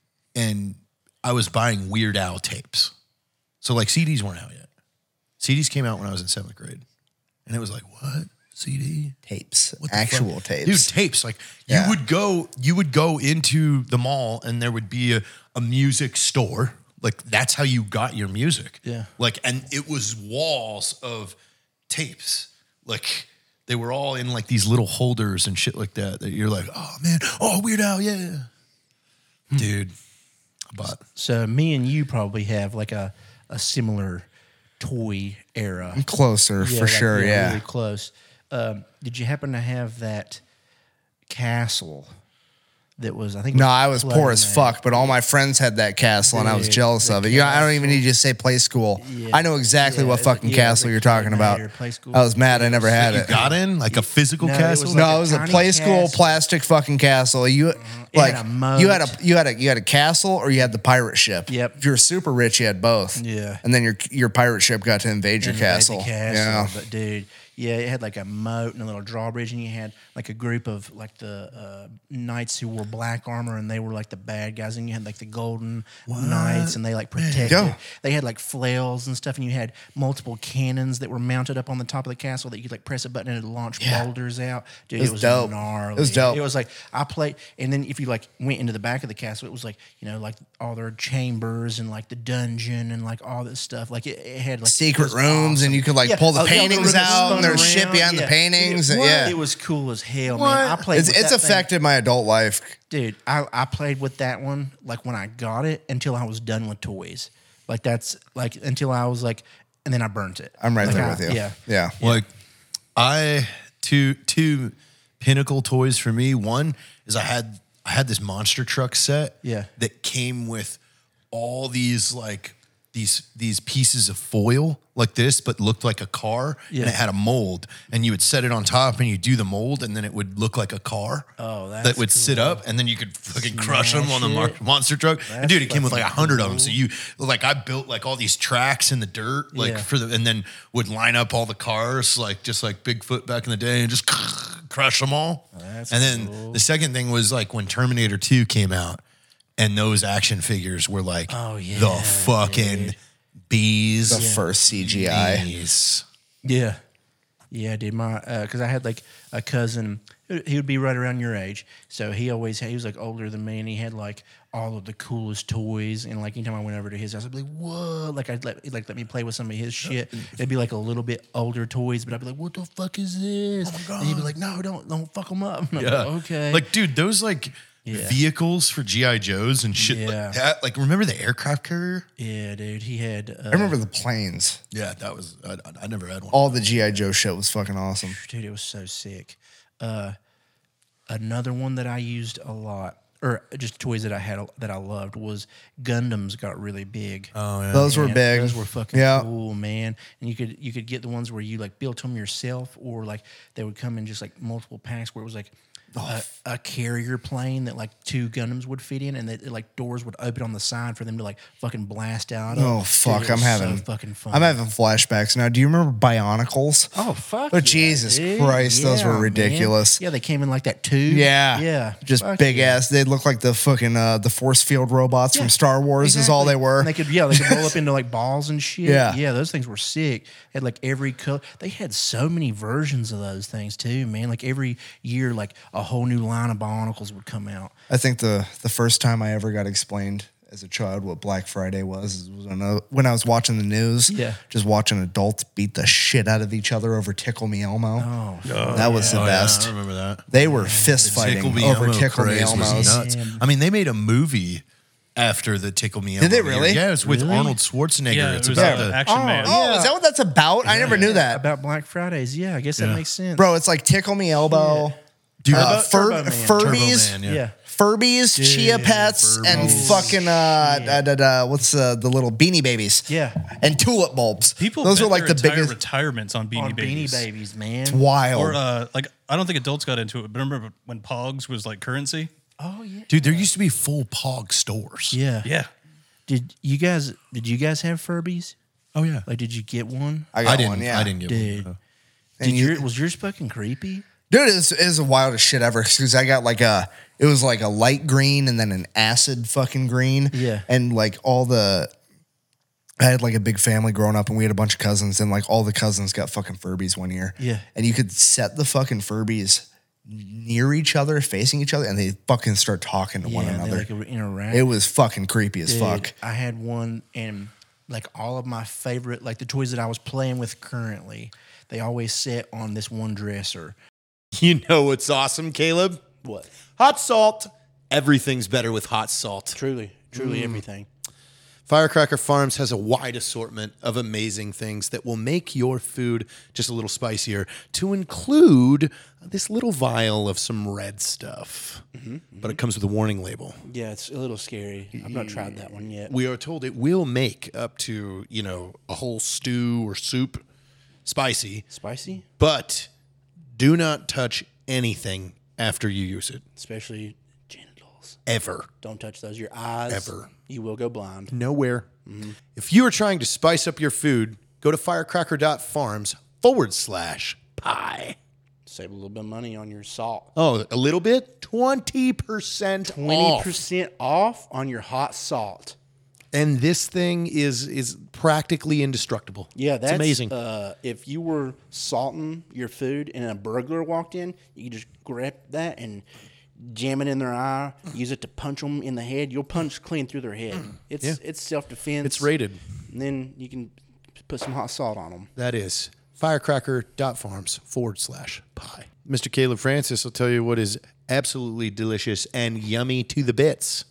Speaker 1: I was buying Weird Al tapes. So like CDs weren't out yet. CDs came out when I was in 7th grade. And it was like, what? CD?
Speaker 2: Tapes,
Speaker 1: What the
Speaker 2: actual
Speaker 1: fuck?
Speaker 2: tapes.
Speaker 1: Dude, tapes. Like
Speaker 2: Yeah.
Speaker 1: you would go into the mall and there would be a music store. Like that's how you got your music.
Speaker 3: Yeah.
Speaker 1: Like, and it was walls of tapes. Like they were all in like these little holders and shit like that you're like, oh man, oh Weird Al, yeah. Dude. But
Speaker 3: So me and you probably have like a similar toy era.
Speaker 2: Closer for
Speaker 3: like,
Speaker 2: sure. Yeah.
Speaker 3: really close. Did you happen to have that castle that was? I think.
Speaker 2: No, I was poor
Speaker 3: floating
Speaker 2: as
Speaker 3: there?
Speaker 2: fuck, but all my friends had that castle, and I was
Speaker 3: Dude,
Speaker 2: jealous
Speaker 3: the
Speaker 2: of it. You know, I don't even need you to say Play School.
Speaker 3: Yeah.
Speaker 2: I know exactly
Speaker 3: Yeah,
Speaker 2: what
Speaker 3: it was-
Speaker 2: fucking
Speaker 3: yeah, it was
Speaker 2: castle
Speaker 3: like
Speaker 2: you're talking about.
Speaker 3: Terminator, Play School.
Speaker 2: I was mad I never had
Speaker 1: you
Speaker 2: it.
Speaker 1: got in like a physical
Speaker 3: No, it
Speaker 1: castle?
Speaker 3: was
Speaker 2: No,
Speaker 3: like
Speaker 2: it was a
Speaker 3: tiny
Speaker 2: Play School
Speaker 3: castle.
Speaker 2: plastic fucking castle. You
Speaker 3: It
Speaker 2: like
Speaker 3: had a moat.
Speaker 2: you had a castle or you had the pirate ship.
Speaker 3: Yep.
Speaker 2: If you were super rich, you had both.
Speaker 3: Yeah.
Speaker 2: And then your pirate ship got to invade your
Speaker 3: And they had
Speaker 2: castle.
Speaker 3: the castle.
Speaker 2: Yeah.
Speaker 3: But dude, yeah, it had like a moat and a little drawbridge, and you had like a group of like the knights who wore black armor, and they were like the bad guys, and you had like the golden knights, and they like protected.
Speaker 2: Go.
Speaker 3: They had like flails and stuff, and you had multiple cannons that were mounted up on the top of the castle that you could like press a button and it'd launch boulders out. Dude,
Speaker 2: was dope.
Speaker 3: gnarly.
Speaker 2: It was dope.
Speaker 3: It was like I played, and then if you like went into the back of the castle, it was like like all their chambers and like the dungeon and like all this stuff. Like it had like
Speaker 2: Secret
Speaker 3: it was
Speaker 2: rooms, and you could like pull the
Speaker 3: Oh, yeah,
Speaker 2: paintings
Speaker 3: little rooms
Speaker 2: out,
Speaker 3: spun
Speaker 2: and there's shit
Speaker 3: around.
Speaker 2: behind the paintings. and yeah.
Speaker 3: It was cool as hell, man. I played.
Speaker 2: It's
Speaker 3: with that thing.
Speaker 2: affected my adult life.
Speaker 3: Dude. I played with that one like when I got it until I was done with toys. Like that's like until I was like, and then I burnt it.
Speaker 2: I'm right
Speaker 3: Like,
Speaker 2: there with you.
Speaker 3: Yeah.
Speaker 2: Yeah.
Speaker 1: Like two pinnacle toys for me. One is I had this monster truck set
Speaker 3: Yeah.
Speaker 1: that came with all these like these pieces of foil like this, but looked like a car,
Speaker 3: Yeah.
Speaker 1: and it had a mold, and you would set it on top, and you do the mold, and then it would look like a car.
Speaker 3: Oh, that's
Speaker 1: that would sit
Speaker 3: cool.
Speaker 1: up, and then you could fucking crush them on the
Speaker 3: Smash it.
Speaker 1: monster truck. And
Speaker 3: That's
Speaker 1: dude, it came with like
Speaker 3: fucking
Speaker 1: 100 of them. So you like I built like all these tracks in the dirt, like
Speaker 3: Yeah.
Speaker 1: and then would line up all the cars, like just like Bigfoot back in the day, and just crush them all.
Speaker 3: That's
Speaker 1: and then
Speaker 3: cool.
Speaker 1: the second thing was like when Terminator 2 came out, and those action figures were like
Speaker 3: Oh, yeah,
Speaker 1: the fucking
Speaker 3: dude.
Speaker 1: bees.
Speaker 2: The first CGI.
Speaker 1: Bees.
Speaker 3: Yeah. Yeah, dude. My because I had like a cousin. He would be right around your age, so he was like older than me, and he had like all of the coolest toys. And like anytime I went over to his house, I'd be like, "Whoa!" Like he'd let me play with some of his shit. It'd be like a little bit older toys, but I'd be like, "What the fuck is this?" And he'd be like, "No, don't fuck them up." And I'm
Speaker 1: Yeah.
Speaker 3: like, okay.
Speaker 1: Like, dude, those like
Speaker 3: Yeah.
Speaker 1: vehicles for G.I. Joes and shit
Speaker 3: Yeah.
Speaker 1: like that. Like, remember the aircraft carrier?
Speaker 3: yeah, dude. He had.
Speaker 2: I remember the planes.
Speaker 1: Yeah, that was, I never had one.
Speaker 2: All the G.I. Joe shit was fucking awesome.
Speaker 3: Dude, it was so sick. Another one that I used a lot, or just toys that I had that I loved, was Gundams. Got really big.
Speaker 1: Oh, yeah.
Speaker 2: Those were
Speaker 3: Man,
Speaker 2: big.
Speaker 3: Those were fucking
Speaker 2: Yeah.
Speaker 3: cool, man. And you could get the ones where you like built them yourself, or like they would come in just like multiple packs where it was like a carrier plane that like two Gundams would fit in, and that like doors would open on the side for them to like fucking blast out.
Speaker 2: Oh
Speaker 3: Dude,
Speaker 2: fuck!
Speaker 3: it
Speaker 2: I'm
Speaker 3: was
Speaker 2: having
Speaker 3: so fucking fun.
Speaker 2: I'm having flashbacks now. Do you remember Bionicles?
Speaker 3: Oh fuck!
Speaker 2: Oh,
Speaker 3: yeah,
Speaker 2: Jesus
Speaker 3: dude.
Speaker 2: Christ, those were
Speaker 3: man.
Speaker 2: ridiculous.
Speaker 3: Yeah, they came in like that tube.
Speaker 2: Yeah,
Speaker 3: yeah,
Speaker 2: just
Speaker 3: Fuck
Speaker 2: big
Speaker 3: yeah.
Speaker 2: ass. They look like the fucking the force field robots from Star Wars. Is all
Speaker 3: Exactly.
Speaker 2: they were.
Speaker 3: And they could roll up into like balls and shit.
Speaker 2: Yeah.
Speaker 3: those things were sick. Had like every color. They had so many versions of those things too, man. Like every year, like a whole new line of Bionicles would come out.
Speaker 2: I think the first time I ever got explained as a child what Black Friday was when I was watching the news.
Speaker 3: Yeah.
Speaker 2: Just watching adults beat the shit out of each other over Tickle Me Elmo.
Speaker 3: Oh,
Speaker 2: that was the
Speaker 1: Oh, yeah,
Speaker 2: best.
Speaker 1: I remember that.
Speaker 2: They were fist
Speaker 1: Tickle
Speaker 2: fighting
Speaker 1: Me
Speaker 2: over
Speaker 1: Elmo
Speaker 2: Tickle Me
Speaker 1: craze was
Speaker 2: Elmos.
Speaker 1: nuts. I mean, they made a movie after the Tickle Me Elmo.
Speaker 2: Did they
Speaker 1: year.
Speaker 2: really?
Speaker 1: Yeah, it's with
Speaker 3: Really?
Speaker 1: Arnold Schwarzenegger.
Speaker 4: Yeah,
Speaker 1: It's
Speaker 4: it was
Speaker 1: about
Speaker 4: the
Speaker 1: the
Speaker 4: Action Man.
Speaker 2: Oh, is that what that's about? I never knew that.
Speaker 3: about Black Fridays. Yeah, I guess that makes sense.
Speaker 2: Bro, it's like Tickle Me Elbow.
Speaker 1: Dude,
Speaker 3: Turbo Man.
Speaker 2: Furbies.
Speaker 1: Turbo Man,
Speaker 3: yeah.
Speaker 2: Furbies, Chia Pets, and fucking what's the little Beanie Babies?
Speaker 3: Yeah.
Speaker 2: And tulip bulbs.
Speaker 4: People
Speaker 2: those
Speaker 4: bet
Speaker 2: were like
Speaker 4: their
Speaker 2: the
Speaker 4: entire
Speaker 2: biggest.
Speaker 4: retirements on Beanie
Speaker 3: On
Speaker 4: Babies.
Speaker 3: Beanie Babies, man.
Speaker 2: Wild.
Speaker 4: Or like I don't think adults got into it, but I remember when Pogs was like currency.
Speaker 3: Oh yeah,
Speaker 1: Dude, there used to be full Pog stores.
Speaker 3: yeah.
Speaker 4: Yeah.
Speaker 3: Did you guys have Furbies?
Speaker 1: Oh yeah.
Speaker 3: Like, did you get one?
Speaker 2: I got
Speaker 1: didn't.
Speaker 2: one. Yeah,
Speaker 1: I didn't get
Speaker 3: Dude,
Speaker 1: one.
Speaker 3: was yours fucking creepy?
Speaker 2: Dude, it was the wildest shit ever because I got it was like a light green and then an acid fucking green.
Speaker 3: Yeah.
Speaker 2: And like I had like a big family growing up and we had a bunch of cousins and like all the cousins got fucking Furbies one year.
Speaker 3: Yeah.
Speaker 2: And you could set the fucking Furbies near each other, facing each other, and they fucking start talking to one
Speaker 3: Yeah,
Speaker 2: another.
Speaker 3: they like interact.
Speaker 2: It was fucking creepy as
Speaker 3: Dude,
Speaker 2: fuck.
Speaker 3: I had one, and like all of my favorite, like the toys that I was playing with currently, they always sit on this one dresser.
Speaker 5: You know what's awesome, Caleb?
Speaker 3: What?
Speaker 5: Hot salt. Everything's better with hot salt.
Speaker 3: Truly everything.
Speaker 5: Firecracker Farms has a wide assortment of amazing things that will make your food just a little spicier, to include this little vial of some red stuff. But it comes with a warning label.
Speaker 3: Yeah, it's a little scary. I've not tried that one yet.
Speaker 5: We are told it will make up to, a whole stew or soup spicy,
Speaker 3: Spicy,
Speaker 5: but do not touch anything after you use it.
Speaker 3: especially genitals.
Speaker 5: Ever.
Speaker 3: Don't touch those. Your eyes.
Speaker 5: Ever.
Speaker 3: You will go blind.
Speaker 5: Nowhere. If you are trying to spice up your food, go to firecracker.farms/pie.
Speaker 3: Save a little bit of money on your salt.
Speaker 5: Oh, a little bit? 20% off.
Speaker 3: 20% off on your hot salt.
Speaker 5: And this thing is practically indestructible.
Speaker 3: Yeah, that's
Speaker 5: it's amazing.
Speaker 3: If you were salting your food and a burglar walked in, you could just grab that and jam it in their eye, use it to punch them in the head. You'll punch clean through their head. It's self-defense.
Speaker 5: It's rated.
Speaker 3: And then you can put some hot salt on them.
Speaker 5: That is firecracker.farms/pie. Mr. Caleb Francis will tell you what is absolutely delicious and yummy to the bits.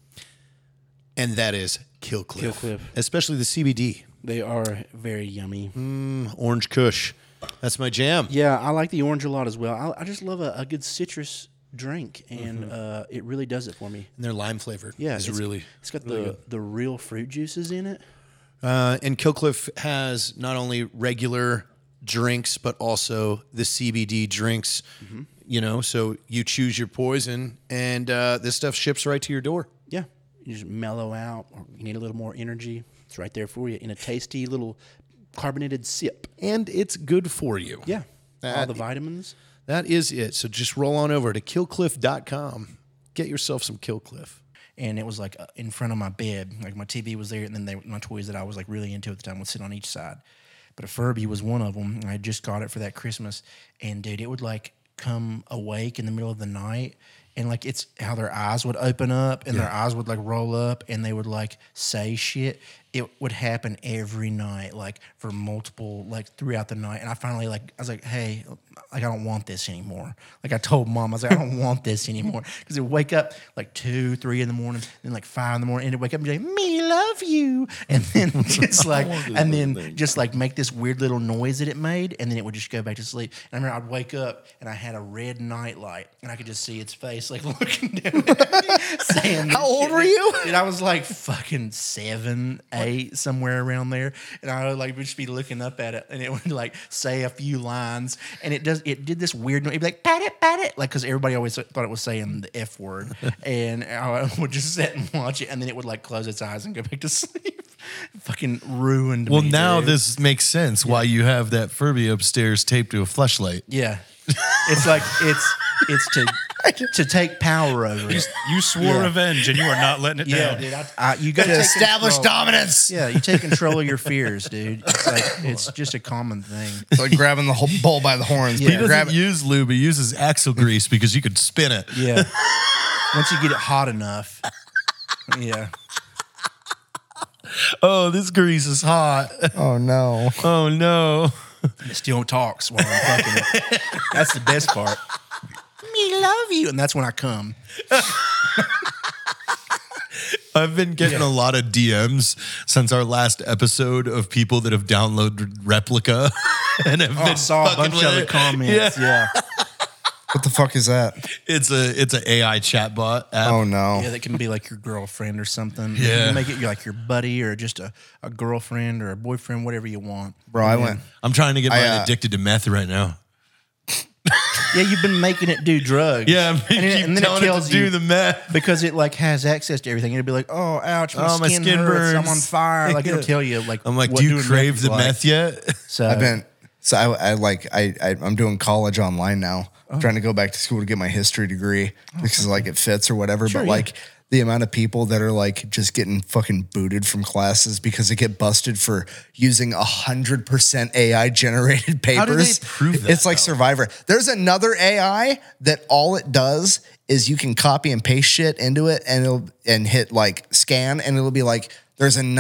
Speaker 5: And that is Killcliff.
Speaker 3: Killcliff.
Speaker 5: Especially the CBD.
Speaker 3: They are very yummy.
Speaker 5: Orange Kush. That's my jam.
Speaker 3: Yeah, I like the orange a lot as well. I just love a good citrus drink, and it really does it for me.
Speaker 5: And they're lime flavored.
Speaker 3: Yeah,
Speaker 5: It's
Speaker 3: got the real fruit juices in it.
Speaker 5: And Killcliff has not only regular drinks, but also the CBD drinks. So you choose your poison, and this stuff ships right to your door.
Speaker 3: Yeah, you just mellow out, or you need a little more energy. It's right there for you in a tasty little carbonated sip.
Speaker 5: And it's good for you.
Speaker 3: Yeah, all the vitamins.
Speaker 5: That is it. So just roll on over to killcliff.com. Get yourself some Killcliff.
Speaker 3: And it was like in front of my bed. Like my TV was there, and then my toys that I was like really into at the time would sit on each side. But a Furby was one of them. I just got it for that Christmas. And dude, it would like come awake in the middle of the night. And like it's how their eyes would open up and their eyes would like roll up and they would like say shit. It would happen every night, like for multiple, like throughout the night. And I finally I was like, hey, like I don't want this anymore. Like I told Mom, I was like, I don't want this anymore. Because it would wake up like 2, 3 in the morning, then like 5 in the morning, and it'd wake up and be like, me love you. And then just like make this weird little noise that it made, and then it would just go back to sleep. And I remember I'd wake up and I had a red night light, and I could just see its face like looking down at me, saying,
Speaker 2: How old were you?
Speaker 3: And I was like fucking 7, 8, somewhere around there. And I would like just be looking up at it, and it would like say a few lines, and it did this weird noise. It'd be like pat it, like because everybody always thought it was saying the F word, and I would just sit and watch it, and then it would like close its eyes and go back to sleep. Fucking ruined.
Speaker 1: Well,
Speaker 3: me,
Speaker 1: now
Speaker 3: dude.
Speaker 1: this makes sense why you have that Furby upstairs taped to a fleshlight.
Speaker 3: Yeah, it's like it's to take power over it.
Speaker 4: You swore revenge, and you are not letting it
Speaker 3: Yeah,
Speaker 4: down.
Speaker 3: dude. You got
Speaker 2: To establish dominance.
Speaker 3: Yeah, you take control of your fears, dude. It's like it's just a common thing.
Speaker 2: It's like grabbing the whole bull by the horns.
Speaker 3: Yeah.
Speaker 1: He doesn't
Speaker 2: Grab it.
Speaker 1: use lube, he uses axle grease because you could spin it.
Speaker 3: Yeah. Once you get it hot enough. Yeah.
Speaker 1: Oh, this grease is hot.
Speaker 2: Oh no.
Speaker 1: Oh no.
Speaker 3: It still talks while I'm fucking it. That's the best part. Me love you. And that's when I come.
Speaker 1: I've been getting a lot of DMs since our last episode of people that have downloaded Replica and have
Speaker 3: I
Speaker 1: been
Speaker 3: saw a
Speaker 1: fucking
Speaker 3: bunch
Speaker 1: with
Speaker 3: of the
Speaker 1: it.
Speaker 3: comments. Yeah.
Speaker 2: What the fuck is that?
Speaker 1: It's an AI chatbot app.
Speaker 2: Oh no.
Speaker 3: Yeah, that can be like your girlfriend or something.
Speaker 1: Yeah.
Speaker 3: You can make it like your buddy or just a girlfriend or a boyfriend, whatever you want.
Speaker 2: Bro, I went.
Speaker 1: I'm trying to get mine
Speaker 2: I,
Speaker 1: addicted to meth right now.
Speaker 3: Yeah, you've been making it do drugs.
Speaker 1: Yeah,
Speaker 3: and then it tells
Speaker 1: do
Speaker 3: you
Speaker 1: the math.
Speaker 3: because it like has access to everything. It'll be like, oh, ouch, my
Speaker 1: Oh,
Speaker 3: skin hurts. I'm on
Speaker 1: burns.
Speaker 3: fire. Like it'll tell you like.
Speaker 1: I'm like,
Speaker 3: what
Speaker 1: do you
Speaker 3: doing
Speaker 1: crave
Speaker 3: is
Speaker 1: the
Speaker 3: like.
Speaker 1: meth yet?
Speaker 3: So
Speaker 2: I'm doing college online now.
Speaker 3: Oh.
Speaker 2: Trying to go back to school to get my history degree because like it fits or whatever.
Speaker 3: Sure,
Speaker 2: but
Speaker 3: yeah.
Speaker 2: like the amount of people that are like just getting fucking booted from classes because they get busted for using 100% AI generated papers.
Speaker 1: How do they prove that,
Speaker 2: It's like
Speaker 1: though?
Speaker 2: Survivor. There's another AI that all it does is you can copy and paste shit into it and hit like scan and it'll be like, there's a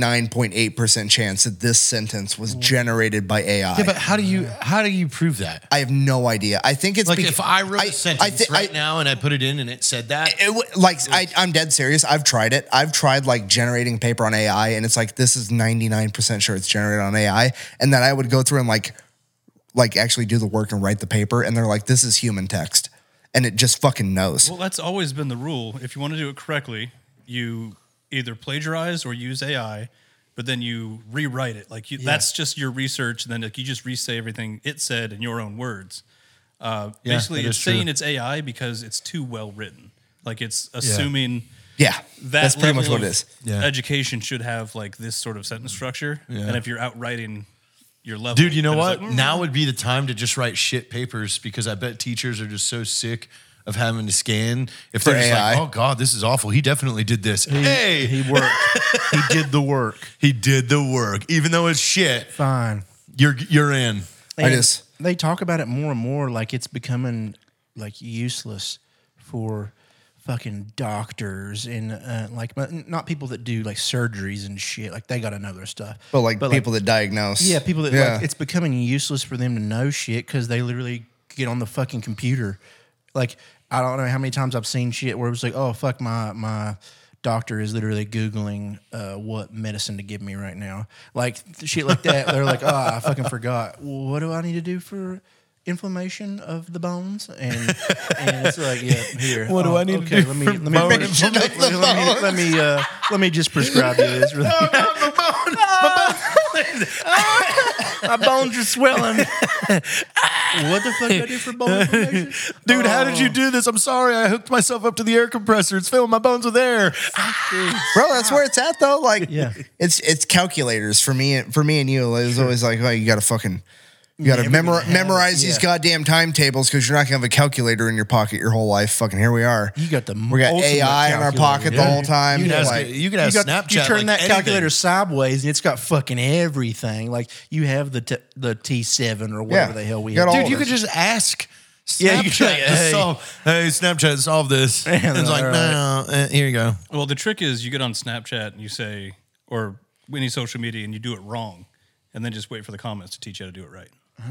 Speaker 2: 99.8% chance that this sentence was generated by AI.
Speaker 1: Yeah, but how do you prove that?
Speaker 2: I have no idea. I think it's
Speaker 1: Like
Speaker 2: beca-
Speaker 1: if I wrote a sentence right
Speaker 2: I-
Speaker 1: now and I put it in and it said that,
Speaker 2: I'm dead serious. I've tried it. I've tried like generating paper on AI, and it's like this is 99% sure it's generated on AI, and then I would go through and like actually do the work and write the paper, and they're like, this is human text, and it just fucking knows.
Speaker 4: Well, that's always been the rule. If you want to do it correctly, you either plagiarize or use AI, but then you rewrite it. Like that's just your research, and then like you just re-say everything it said in your own words. Basically,
Speaker 1: that
Speaker 4: it's
Speaker 1: is true.
Speaker 4: saying it's AI because it's too well written. Like it's assuming
Speaker 2: Yeah,
Speaker 4: that
Speaker 2: that's pretty much
Speaker 4: level
Speaker 2: what it
Speaker 4: of
Speaker 2: is.
Speaker 1: Yeah.
Speaker 4: education should have like this sort of sentence structure. And if you're outwriting your level,
Speaker 1: dude, you know
Speaker 4: then
Speaker 1: what?
Speaker 4: it's like,
Speaker 1: Now would be the time to just write shit papers because I bet teachers are just so sick of having to scan. If they're just
Speaker 2: AI.
Speaker 1: like, oh God, this is awful. He definitely did this. Hey,
Speaker 3: He worked. He did the work.
Speaker 1: he did the work. Even though it's shit,
Speaker 3: Fine.
Speaker 1: you're in.
Speaker 3: And they talk about it more and more like it's becoming like useless for fucking doctors and like not people that do like surgeries and shit. Like they got to know their stuff.
Speaker 2: But like people that diagnose.
Speaker 3: Yeah, people that like it's becoming useless for them to know shit because they literally get on the fucking computer. Like I don't know how many times I've seen shit where it was like, oh fuck, my doctor is literally Googling what medicine to give me right now. Like shit like that. They're like, oh, I fucking forgot. Well, what do I need to do for inflammation of the bones? And it's like, yeah, here.
Speaker 1: What do I need to do
Speaker 3: Let me
Speaker 1: for
Speaker 3: let me
Speaker 1: bone
Speaker 3: let
Speaker 1: inflammation?
Speaker 3: me let me just prescribe you this. Really. My bones are swelling. What the fuck do I do for bone inflammation?
Speaker 1: Dude, how did you do this? I'm sorry. I hooked myself up to the air compressor. It's filling my bones with air.
Speaker 2: Bro, that's where it's at though. Like,
Speaker 3: Yeah.
Speaker 2: it's calculators for me and you. It was always like, oh, you got to memorize these goddamn timetables because you're not gonna have a calculator in your pocket your whole life. Fucking here we are.
Speaker 3: You got the
Speaker 2: We got
Speaker 3: ultimate
Speaker 2: AI in our
Speaker 3: calculator.
Speaker 2: pocket the whole time.
Speaker 1: You can ask,
Speaker 2: Like,
Speaker 1: you can ask Snapchat.
Speaker 3: You turn
Speaker 1: like
Speaker 3: that
Speaker 1: anything.
Speaker 3: calculator sideways and it's got fucking everything. Like you have the T7 or whatever the hell we
Speaker 2: You got
Speaker 3: have.
Speaker 2: all
Speaker 1: Dude, you
Speaker 2: of
Speaker 1: could
Speaker 2: it.
Speaker 1: just ask
Speaker 3: Yeah, you
Speaker 1: Snapchat
Speaker 3: could like,
Speaker 1: to
Speaker 3: hey.
Speaker 1: solve. Hey, Snapchat, solve this. And it's like,
Speaker 3: all
Speaker 1: no, here you go.
Speaker 4: well, the trick is you get on Snapchat and you say, or any social media, and you do it wrong, and then just wait for the comments to teach you how to do it right.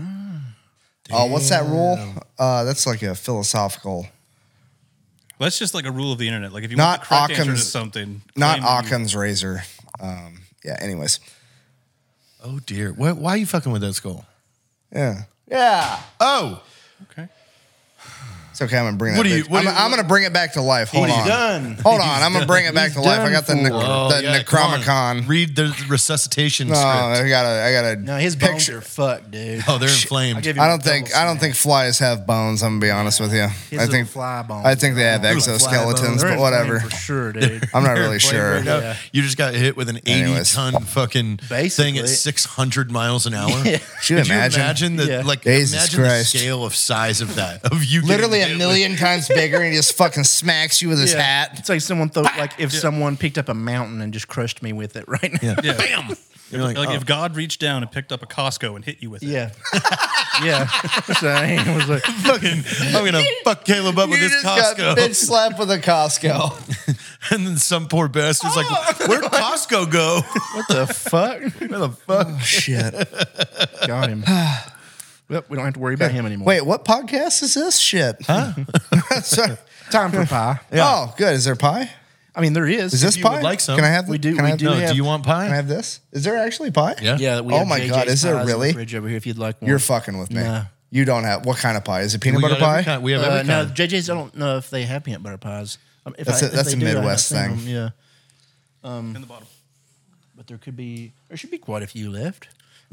Speaker 2: Oh, what's that rule? That's like a philosophical.
Speaker 4: That's just like a rule of the internet. Like if you
Speaker 2: Not
Speaker 4: want the correct answer to
Speaker 2: Occam's-
Speaker 4: something,
Speaker 2: Not
Speaker 4: claim you-
Speaker 2: Occam's razor. Yeah. Anyways.
Speaker 1: Oh, dear. Why are you fucking with that skull?
Speaker 2: Yeah. Yeah.
Speaker 1: Oh,
Speaker 4: Okay.
Speaker 2: It's okay. I'm gonna bring
Speaker 1: What
Speaker 2: that.
Speaker 1: do you-
Speaker 2: bitch-
Speaker 1: what do you-
Speaker 2: I'm gonna bring it back to life. Hold on.
Speaker 3: done.
Speaker 2: Hold on. I'm gonna bring it back to life. I got the
Speaker 3: done
Speaker 2: Necromicon.
Speaker 1: Read the resuscitation
Speaker 2: No,
Speaker 1: script.
Speaker 2: I gotta.
Speaker 3: No, his bones
Speaker 2: picture.
Speaker 3: are fucked, dude.
Speaker 1: Oh, they're inflamed.
Speaker 3: give him
Speaker 2: I
Speaker 3: a
Speaker 2: don't think
Speaker 3: double
Speaker 2: flies have bones. I'm gonna be honest with you.
Speaker 3: His
Speaker 2: I
Speaker 3: little
Speaker 2: think
Speaker 3: fly bones.
Speaker 2: I think they have
Speaker 3: Little
Speaker 2: exoskeletons,
Speaker 3: They're
Speaker 2: but whatever.
Speaker 3: inflamed for sure, dude.
Speaker 2: I'm not really sure.
Speaker 1: Right now.
Speaker 3: Yeah.
Speaker 1: You just got hit with an 80-ton fucking
Speaker 3: Basically.
Speaker 1: thing at 600 miles an hour.
Speaker 3: Yeah.
Speaker 2: Should
Speaker 1: Could you
Speaker 2: imagine?
Speaker 1: imagine the
Speaker 3: Yeah.
Speaker 1: like?
Speaker 2: Jesus
Speaker 1: imagine
Speaker 2: Christ.
Speaker 1: the scale of size of that. Of you,
Speaker 2: Literally
Speaker 1: getting
Speaker 2: a
Speaker 1: hit
Speaker 2: million times bigger, and he just fucking smacks you with his hat.
Speaker 3: It's like someone like if someone picked up a mountain and just crushed me with it right now.
Speaker 4: Yeah.
Speaker 1: Bam. You're like,
Speaker 4: Like
Speaker 1: oh.
Speaker 4: if God reached down and picked up a Costco and hit you with it.
Speaker 3: Yeah. Yeah. So I was like,
Speaker 1: fucking, I'm gonna fuck Caleb up with
Speaker 2: You
Speaker 1: this
Speaker 2: just got
Speaker 1: Costco.
Speaker 2: bitch slapped with a Costco.
Speaker 1: And then some poor bastard's like, where'd Costco go?
Speaker 3: what the fuck?
Speaker 1: Where the fuck?
Speaker 2: Shit.
Speaker 3: Got him. Well, we don't have to worry about him anymore.
Speaker 2: Wait, what podcast is this? Shit. Huh?
Speaker 3: Time for pie.
Speaker 2: Oh, good. Is there pie?
Speaker 3: I mean, there is.
Speaker 2: Is this
Speaker 1: you
Speaker 2: pie?
Speaker 1: would like some.
Speaker 2: Can I have?
Speaker 3: We do-
Speaker 2: Can I
Speaker 3: we
Speaker 2: have,
Speaker 3: do
Speaker 1: No,
Speaker 3: have-
Speaker 1: do you want pie?
Speaker 2: Can I have this? Is there actually pie?
Speaker 1: Yeah.
Speaker 3: Yeah. We
Speaker 2: Oh
Speaker 3: have
Speaker 2: my
Speaker 3: JJ's
Speaker 2: God, is there
Speaker 3: pies in the
Speaker 2: really?
Speaker 3: fridge over here if you'd like one.
Speaker 2: You're fucking with me.
Speaker 3: Nah.
Speaker 2: You don't have. What kind of pie? Is it peanut
Speaker 1: We
Speaker 2: butter
Speaker 1: got every
Speaker 2: pie?
Speaker 1: kind- We have every
Speaker 3: No,
Speaker 1: kind.
Speaker 3: JJ's. I don't know if they have peanut butter pies. If
Speaker 2: That's
Speaker 3: if
Speaker 2: a
Speaker 3: they do, I haven't
Speaker 2: Midwest
Speaker 3: seen
Speaker 2: thing.
Speaker 3: them, yeah,
Speaker 4: In the bottom.
Speaker 3: but there should be quite a few left.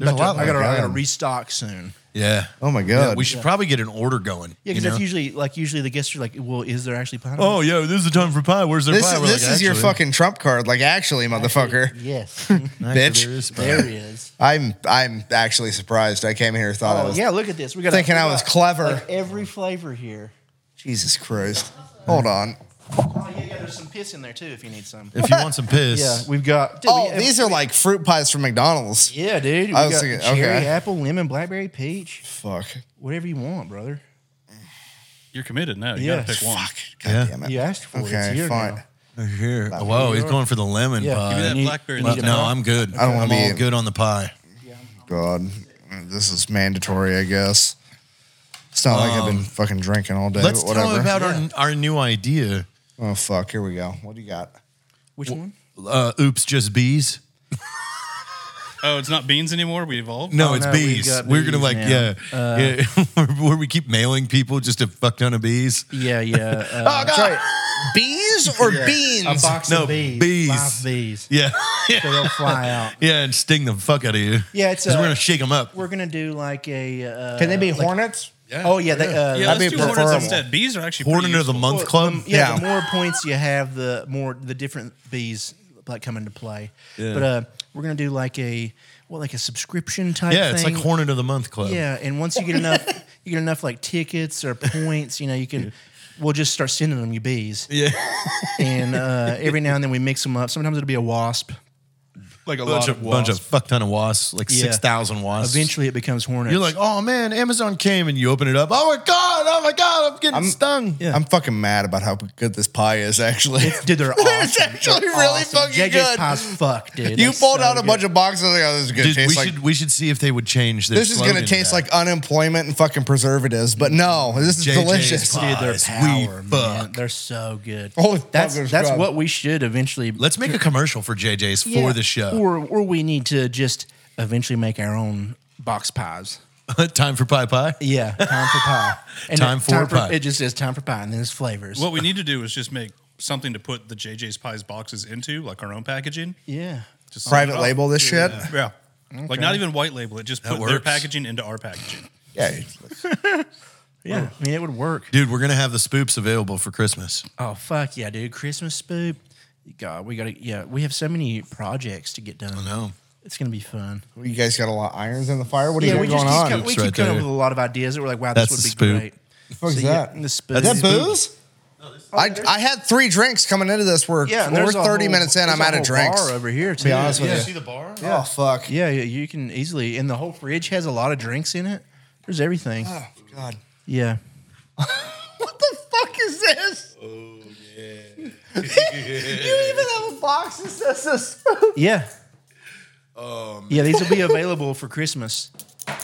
Speaker 1: There's a lot
Speaker 3: I
Speaker 1: like
Speaker 3: gotta
Speaker 2: that.
Speaker 3: restock soon.
Speaker 1: Yeah.
Speaker 2: Oh my
Speaker 1: Yeah,
Speaker 2: God.
Speaker 1: we should probably get an order going.
Speaker 3: Yeah, because
Speaker 1: you
Speaker 3: that's
Speaker 1: know?
Speaker 3: usually the guests are like, well, is there actually pineapple?
Speaker 1: Oh yeah, this is the time for pie. Where's their
Speaker 2: This,
Speaker 1: pie? We're
Speaker 2: this
Speaker 1: like,
Speaker 2: is your
Speaker 1: actually-
Speaker 2: fucking trump card. Like, actually, motherfucker.
Speaker 3: Yes.
Speaker 2: Bitch.
Speaker 1: there is pie.
Speaker 3: There he is.
Speaker 2: I'm actually surprised. I came here, thought I
Speaker 3: Oh
Speaker 2: was
Speaker 3: yeah, look at this. We got
Speaker 2: thinking I was clever.
Speaker 3: like every flavor here.
Speaker 2: Jesus Christ. Hold on.
Speaker 3: Oh yeah, there's some piss in there too if you need some.
Speaker 1: If you want some piss,
Speaker 3: Yeah, we've got. Dude,
Speaker 2: Oh, these are like fruit pies from McDonald's.
Speaker 3: Yeah, dude. We
Speaker 2: I was
Speaker 3: got
Speaker 2: thinking,
Speaker 3: cherry,
Speaker 2: okay.
Speaker 3: apple, lemon, blackberry, peach,
Speaker 2: Fuck.
Speaker 3: whatever you want, brother.
Speaker 4: You're committed now. You
Speaker 3: Yeah.
Speaker 4: gotta pick one.
Speaker 2: God
Speaker 1: Yeah.
Speaker 2: damn it.
Speaker 3: You asked for it. It's
Speaker 2: Okay,
Speaker 3: here
Speaker 2: fine.
Speaker 3: now.
Speaker 1: here. Whoa, he's going for the lemon
Speaker 3: Yeah,
Speaker 1: pie.
Speaker 4: Give me that
Speaker 3: need-
Speaker 4: blackberry.
Speaker 1: Well,
Speaker 4: and
Speaker 1: no,
Speaker 4: the-
Speaker 1: I'm good.
Speaker 2: I don't wanna
Speaker 1: I'm
Speaker 2: be-
Speaker 1: all good on the pie.
Speaker 2: God. This is mandatory, I guess. It's not like I've been fucking drinking all day,
Speaker 1: Let's
Speaker 2: but whatever.
Speaker 1: tell him about our new idea.
Speaker 2: Oh, fuck. Here we go. What do you got?
Speaker 3: Which one?
Speaker 1: Oops, just bees.
Speaker 4: Oh, it's not beans anymore. We evolved.
Speaker 1: No,
Speaker 3: Oh,
Speaker 1: it's
Speaker 3: no, we've
Speaker 1: bees.
Speaker 3: got
Speaker 1: We're gonna
Speaker 3: bees
Speaker 1: like,
Speaker 3: now.
Speaker 1: yeah, where we keep mailing people just a fuck ton of bees.
Speaker 3: Yeah, yeah.
Speaker 2: Oh, sorry. Bees or beans?
Speaker 3: A box
Speaker 1: No,
Speaker 3: of bees.
Speaker 1: bees.
Speaker 3: 5 bees.
Speaker 1: Yeah,
Speaker 3: So they'll fly out.
Speaker 1: yeah, and sting the fuck out of you.
Speaker 3: Yeah, it's
Speaker 1: 'Cause we're gonna shake them up.
Speaker 3: We're gonna do like a.
Speaker 2: Can they be hornets?
Speaker 3: Oh yeah, they,
Speaker 4: Yeah,
Speaker 2: That'd
Speaker 4: let's
Speaker 2: be
Speaker 4: do hornets
Speaker 2: preferable.
Speaker 4: instead. Bees are actually
Speaker 1: Hornet
Speaker 4: pretty
Speaker 1: of the
Speaker 4: useful.
Speaker 1: month club.
Speaker 3: Yeah,
Speaker 2: Yeah.
Speaker 3: the more points you have, the different bees like come into play.
Speaker 1: Yeah.
Speaker 3: But we're gonna do like a subscription type.
Speaker 1: Yeah, it's
Speaker 3: thing.
Speaker 1: like Hornet of the month club.
Speaker 3: Yeah, and once you get enough like tickets or points, you can. We'll just start sending them you bees,
Speaker 1: yeah.
Speaker 3: and every now and then we mix them up. Sometimes it'll be a wasp, like a
Speaker 1: bunch of fuck ton of wasps, like
Speaker 3: Yeah.
Speaker 1: 6,000 wasps.
Speaker 3: Eventually, it becomes hornets.
Speaker 1: You're like, oh man, Amazon came, and you open it up. Oh my god, I'm getting stung.
Speaker 3: Yeah.
Speaker 2: I'm fucking mad about how good this pie is, actually.
Speaker 3: dude, they're awesome.
Speaker 2: It's actually
Speaker 3: They're
Speaker 2: really
Speaker 3: awesome.
Speaker 2: fucking
Speaker 3: JJ's
Speaker 2: good.
Speaker 3: pie's fuck, dude.
Speaker 2: You
Speaker 3: That's
Speaker 2: pulled
Speaker 3: so
Speaker 2: out a
Speaker 3: good.
Speaker 2: bunch of boxes. I think, oh, this is good.
Speaker 1: Dude,
Speaker 2: Tastes
Speaker 1: we should see if they would change their
Speaker 2: this is going to
Speaker 1: slogan
Speaker 2: taste
Speaker 1: that.
Speaker 2: like unemployment and fucking preservatives, but no, this is
Speaker 1: JJ's
Speaker 2: delicious.
Speaker 1: pie.
Speaker 3: Dude, they're
Speaker 1: Pies, we
Speaker 3: power, man.
Speaker 1: fuck.
Speaker 3: They're so good.
Speaker 2: Holy
Speaker 3: that's
Speaker 2: fucking
Speaker 3: that's
Speaker 2: God.
Speaker 3: what we should eventually.
Speaker 1: Let's make a commercial for JJ's
Speaker 3: Yeah,
Speaker 1: for the show.
Speaker 3: or we need to just eventually make our own box pies.
Speaker 1: Time for pie.
Speaker 3: Yeah, time for pie. And
Speaker 1: Time for pie.
Speaker 3: It just says time for pie, and then it's flavors.
Speaker 4: What we need to do is just make something to put the JJ's Pies boxes into, like our own packaging.
Speaker 3: Yeah.
Speaker 4: Just
Speaker 2: Private
Speaker 4: send it
Speaker 2: label this shit.
Speaker 4: off. Yeah. Like not even white label it. Just
Speaker 1: That
Speaker 4: put their
Speaker 1: works.
Speaker 4: packaging into our packaging.
Speaker 2: Yeah.
Speaker 3: Yeah. I mean, it would work.
Speaker 1: Dude, we're gonna have the spoops available for Christmas.
Speaker 3: Oh fuck yeah, dude! Christmas spoop. God, we gotta. Yeah, we have so many projects to get done.
Speaker 1: I know.
Speaker 3: It's gonna be fun.
Speaker 2: You guys got a lot of irons in the fire? What do
Speaker 3: Yeah,
Speaker 2: you
Speaker 3: we
Speaker 2: got
Speaker 3: just
Speaker 2: going on?
Speaker 3: keep, we
Speaker 1: Spoops
Speaker 3: keep
Speaker 1: right
Speaker 3: coming up
Speaker 1: there.
Speaker 3: with a lot of ideas that we're like, wow,
Speaker 1: That's
Speaker 3: this
Speaker 1: the
Speaker 3: would be
Speaker 1: spoop.
Speaker 3: great.
Speaker 2: What is
Speaker 3: yeah,
Speaker 2: that?
Speaker 3: the spoop.
Speaker 2: Is that booze? I had 3 drinks coming into this. We're,
Speaker 3: Yeah, and
Speaker 2: we're
Speaker 3: there's a
Speaker 2: 30
Speaker 3: whole-
Speaker 2: minutes in.
Speaker 3: there's
Speaker 2: I'm
Speaker 3: a
Speaker 2: out of
Speaker 3: whole
Speaker 2: drinks.
Speaker 3: bar over here too.
Speaker 2: be honest with
Speaker 3: yeah.
Speaker 2: you.
Speaker 1: See the bar?
Speaker 2: Oh, fuck.
Speaker 3: Yeah, you can easily. And the whole fridge has a lot of drinks in it. There's everything.
Speaker 2: Oh, God.
Speaker 3: Yeah.
Speaker 2: What the fuck is this? Oh, yeah. You even have a box that says this.
Speaker 3: Yeah. Yeah, these will be available for Christmas.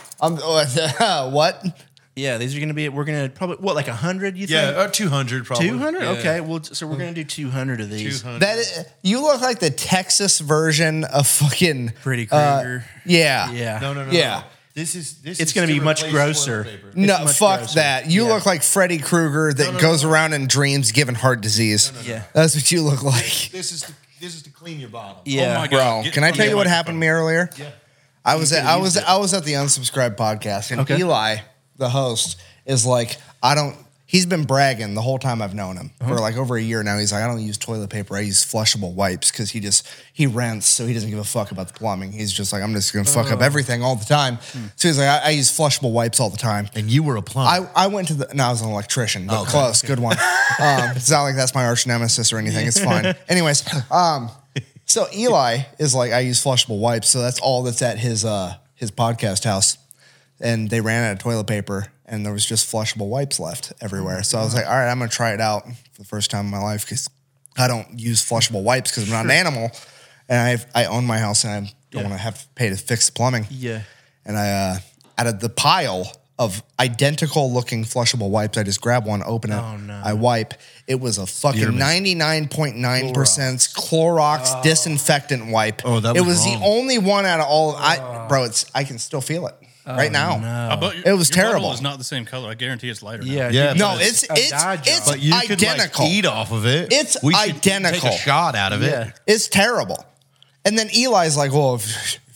Speaker 2: What?
Speaker 3: Yeah, these are going to be. We're going to probably like 100. You think?
Speaker 1: Yeah, 200 probably.
Speaker 3: 200.
Speaker 1: Yeah.
Speaker 3: Okay. Well, so we're going to do 200 of these.
Speaker 1: 200.
Speaker 2: You look like the Texas version of fucking
Speaker 3: Freddy Krueger.
Speaker 2: Yeah.
Speaker 3: Yeah.
Speaker 1: No.
Speaker 2: Yeah.
Speaker 1: This is
Speaker 3: It's gonna be much grosser.
Speaker 2: No,
Speaker 3: much
Speaker 2: fuck
Speaker 3: grosser.
Speaker 2: that. You
Speaker 3: Yeah.
Speaker 2: look like Freddy Krueger that goes around in dreams giving heart disease.
Speaker 3: Yeah.
Speaker 2: That's what you look like.
Speaker 1: This is to clean your bottom.
Speaker 3: Yeah.
Speaker 4: Oh my
Speaker 2: Bro,
Speaker 4: God. Get
Speaker 2: can I
Speaker 4: from
Speaker 2: tell
Speaker 4: the
Speaker 2: you what
Speaker 4: microphone.
Speaker 2: happened to me earlier?
Speaker 1: Yeah.
Speaker 2: I was at the Unsubscribed podcast, and
Speaker 3: Okay.
Speaker 2: Eli, the host, is like, he's been bragging the whole time I've known him for like over a year now. He's like, I don't use toilet paper, I use flushable wipes because he rents, so he doesn't give a fuck about the plumbing. He's just like, I'm just gonna fuck up everything all the time. So he's like, I use flushable wipes all the time.
Speaker 1: And you were a plumber.
Speaker 2: I went to I was an electrician, but close, good one. It's not like that's my arch nemesis or anything. It's fine. Anyways, so Eli is like, I use flushable wipes, so that's all that's at his podcast house. And they ran out of toilet paper, and there was just flushable wipes left everywhere. So I was like, all right, I'm gonna try it out for the first time in my life because I don't use flushable wipes because I'm not an animal, and I own my house and I don't want to have to pay to fix the plumbing.
Speaker 3: Yeah.
Speaker 2: And I, out of the pile of identical looking flushable wipes, I just grab one, open it,
Speaker 3: Oh, no.
Speaker 2: I wipe. It was a fucking 99.9% Clorox disinfectant wipe.
Speaker 1: Oh, that
Speaker 2: it
Speaker 1: was
Speaker 2: was
Speaker 1: wrong.
Speaker 2: the only one out of all. Bro, I can still feel it right now.
Speaker 4: I bet
Speaker 2: It was
Speaker 4: your
Speaker 2: terrible.
Speaker 4: bottle is not the same color. I guarantee it's lighter. now.
Speaker 3: Yeah.
Speaker 1: Yeah,
Speaker 3: dude,
Speaker 2: No,
Speaker 1: but
Speaker 2: it's
Speaker 3: a dye job.
Speaker 2: it's
Speaker 1: but you could
Speaker 2: identical.
Speaker 1: like eat off of it.
Speaker 2: It's
Speaker 1: We should
Speaker 2: identical.
Speaker 1: Take a shot out of
Speaker 3: Yeah.
Speaker 1: it.
Speaker 2: It's terrible. And then Eli's like, well, if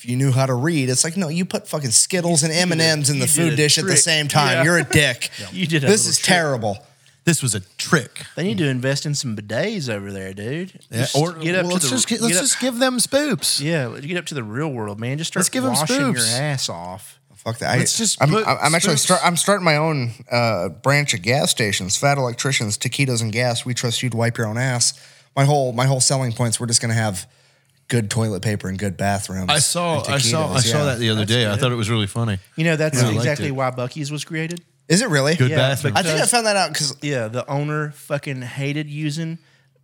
Speaker 2: if you knew how to read, it's like, no, you put fucking Skittles and M&Ms in the
Speaker 3: you did
Speaker 2: food
Speaker 3: a
Speaker 2: dish at the
Speaker 3: trick.
Speaker 2: same time.
Speaker 3: Yeah.
Speaker 2: You're a dick.
Speaker 3: You did a
Speaker 2: This
Speaker 3: little
Speaker 2: is
Speaker 3: trick.
Speaker 2: terrible.
Speaker 1: This was a trick.
Speaker 3: They need to invest in some bidets over there, dude. Just get up to
Speaker 1: let's
Speaker 3: the
Speaker 1: just
Speaker 3: get up-
Speaker 1: just give them spoops.
Speaker 3: yeah, get up to the real world, man. Just start
Speaker 1: Let's give 'em
Speaker 3: washing your
Speaker 1: spoops.
Speaker 3: ass off.
Speaker 2: Fuck that.
Speaker 1: Let's just
Speaker 2: I'm
Speaker 1: put
Speaker 2: actually
Speaker 1: spooks.
Speaker 2: I'm starting my own branch of gas stations, Fat Electricians, Taquitos and Gas. We trust you to wipe your own ass. My whole selling points. We're just gonna have good toilet paper and good bathrooms.
Speaker 1: I saw
Speaker 2: and taquitos, yeah.
Speaker 1: that the other day. I thought it was really funny.
Speaker 3: You know, that's
Speaker 1: I liked
Speaker 3: exactly
Speaker 1: it.
Speaker 3: why Buc-ee's was created.
Speaker 2: Is it really?
Speaker 1: Good
Speaker 3: Yeah,
Speaker 1: bathroom.
Speaker 2: I think I found that out because
Speaker 3: Yeah, the owner fucking hated using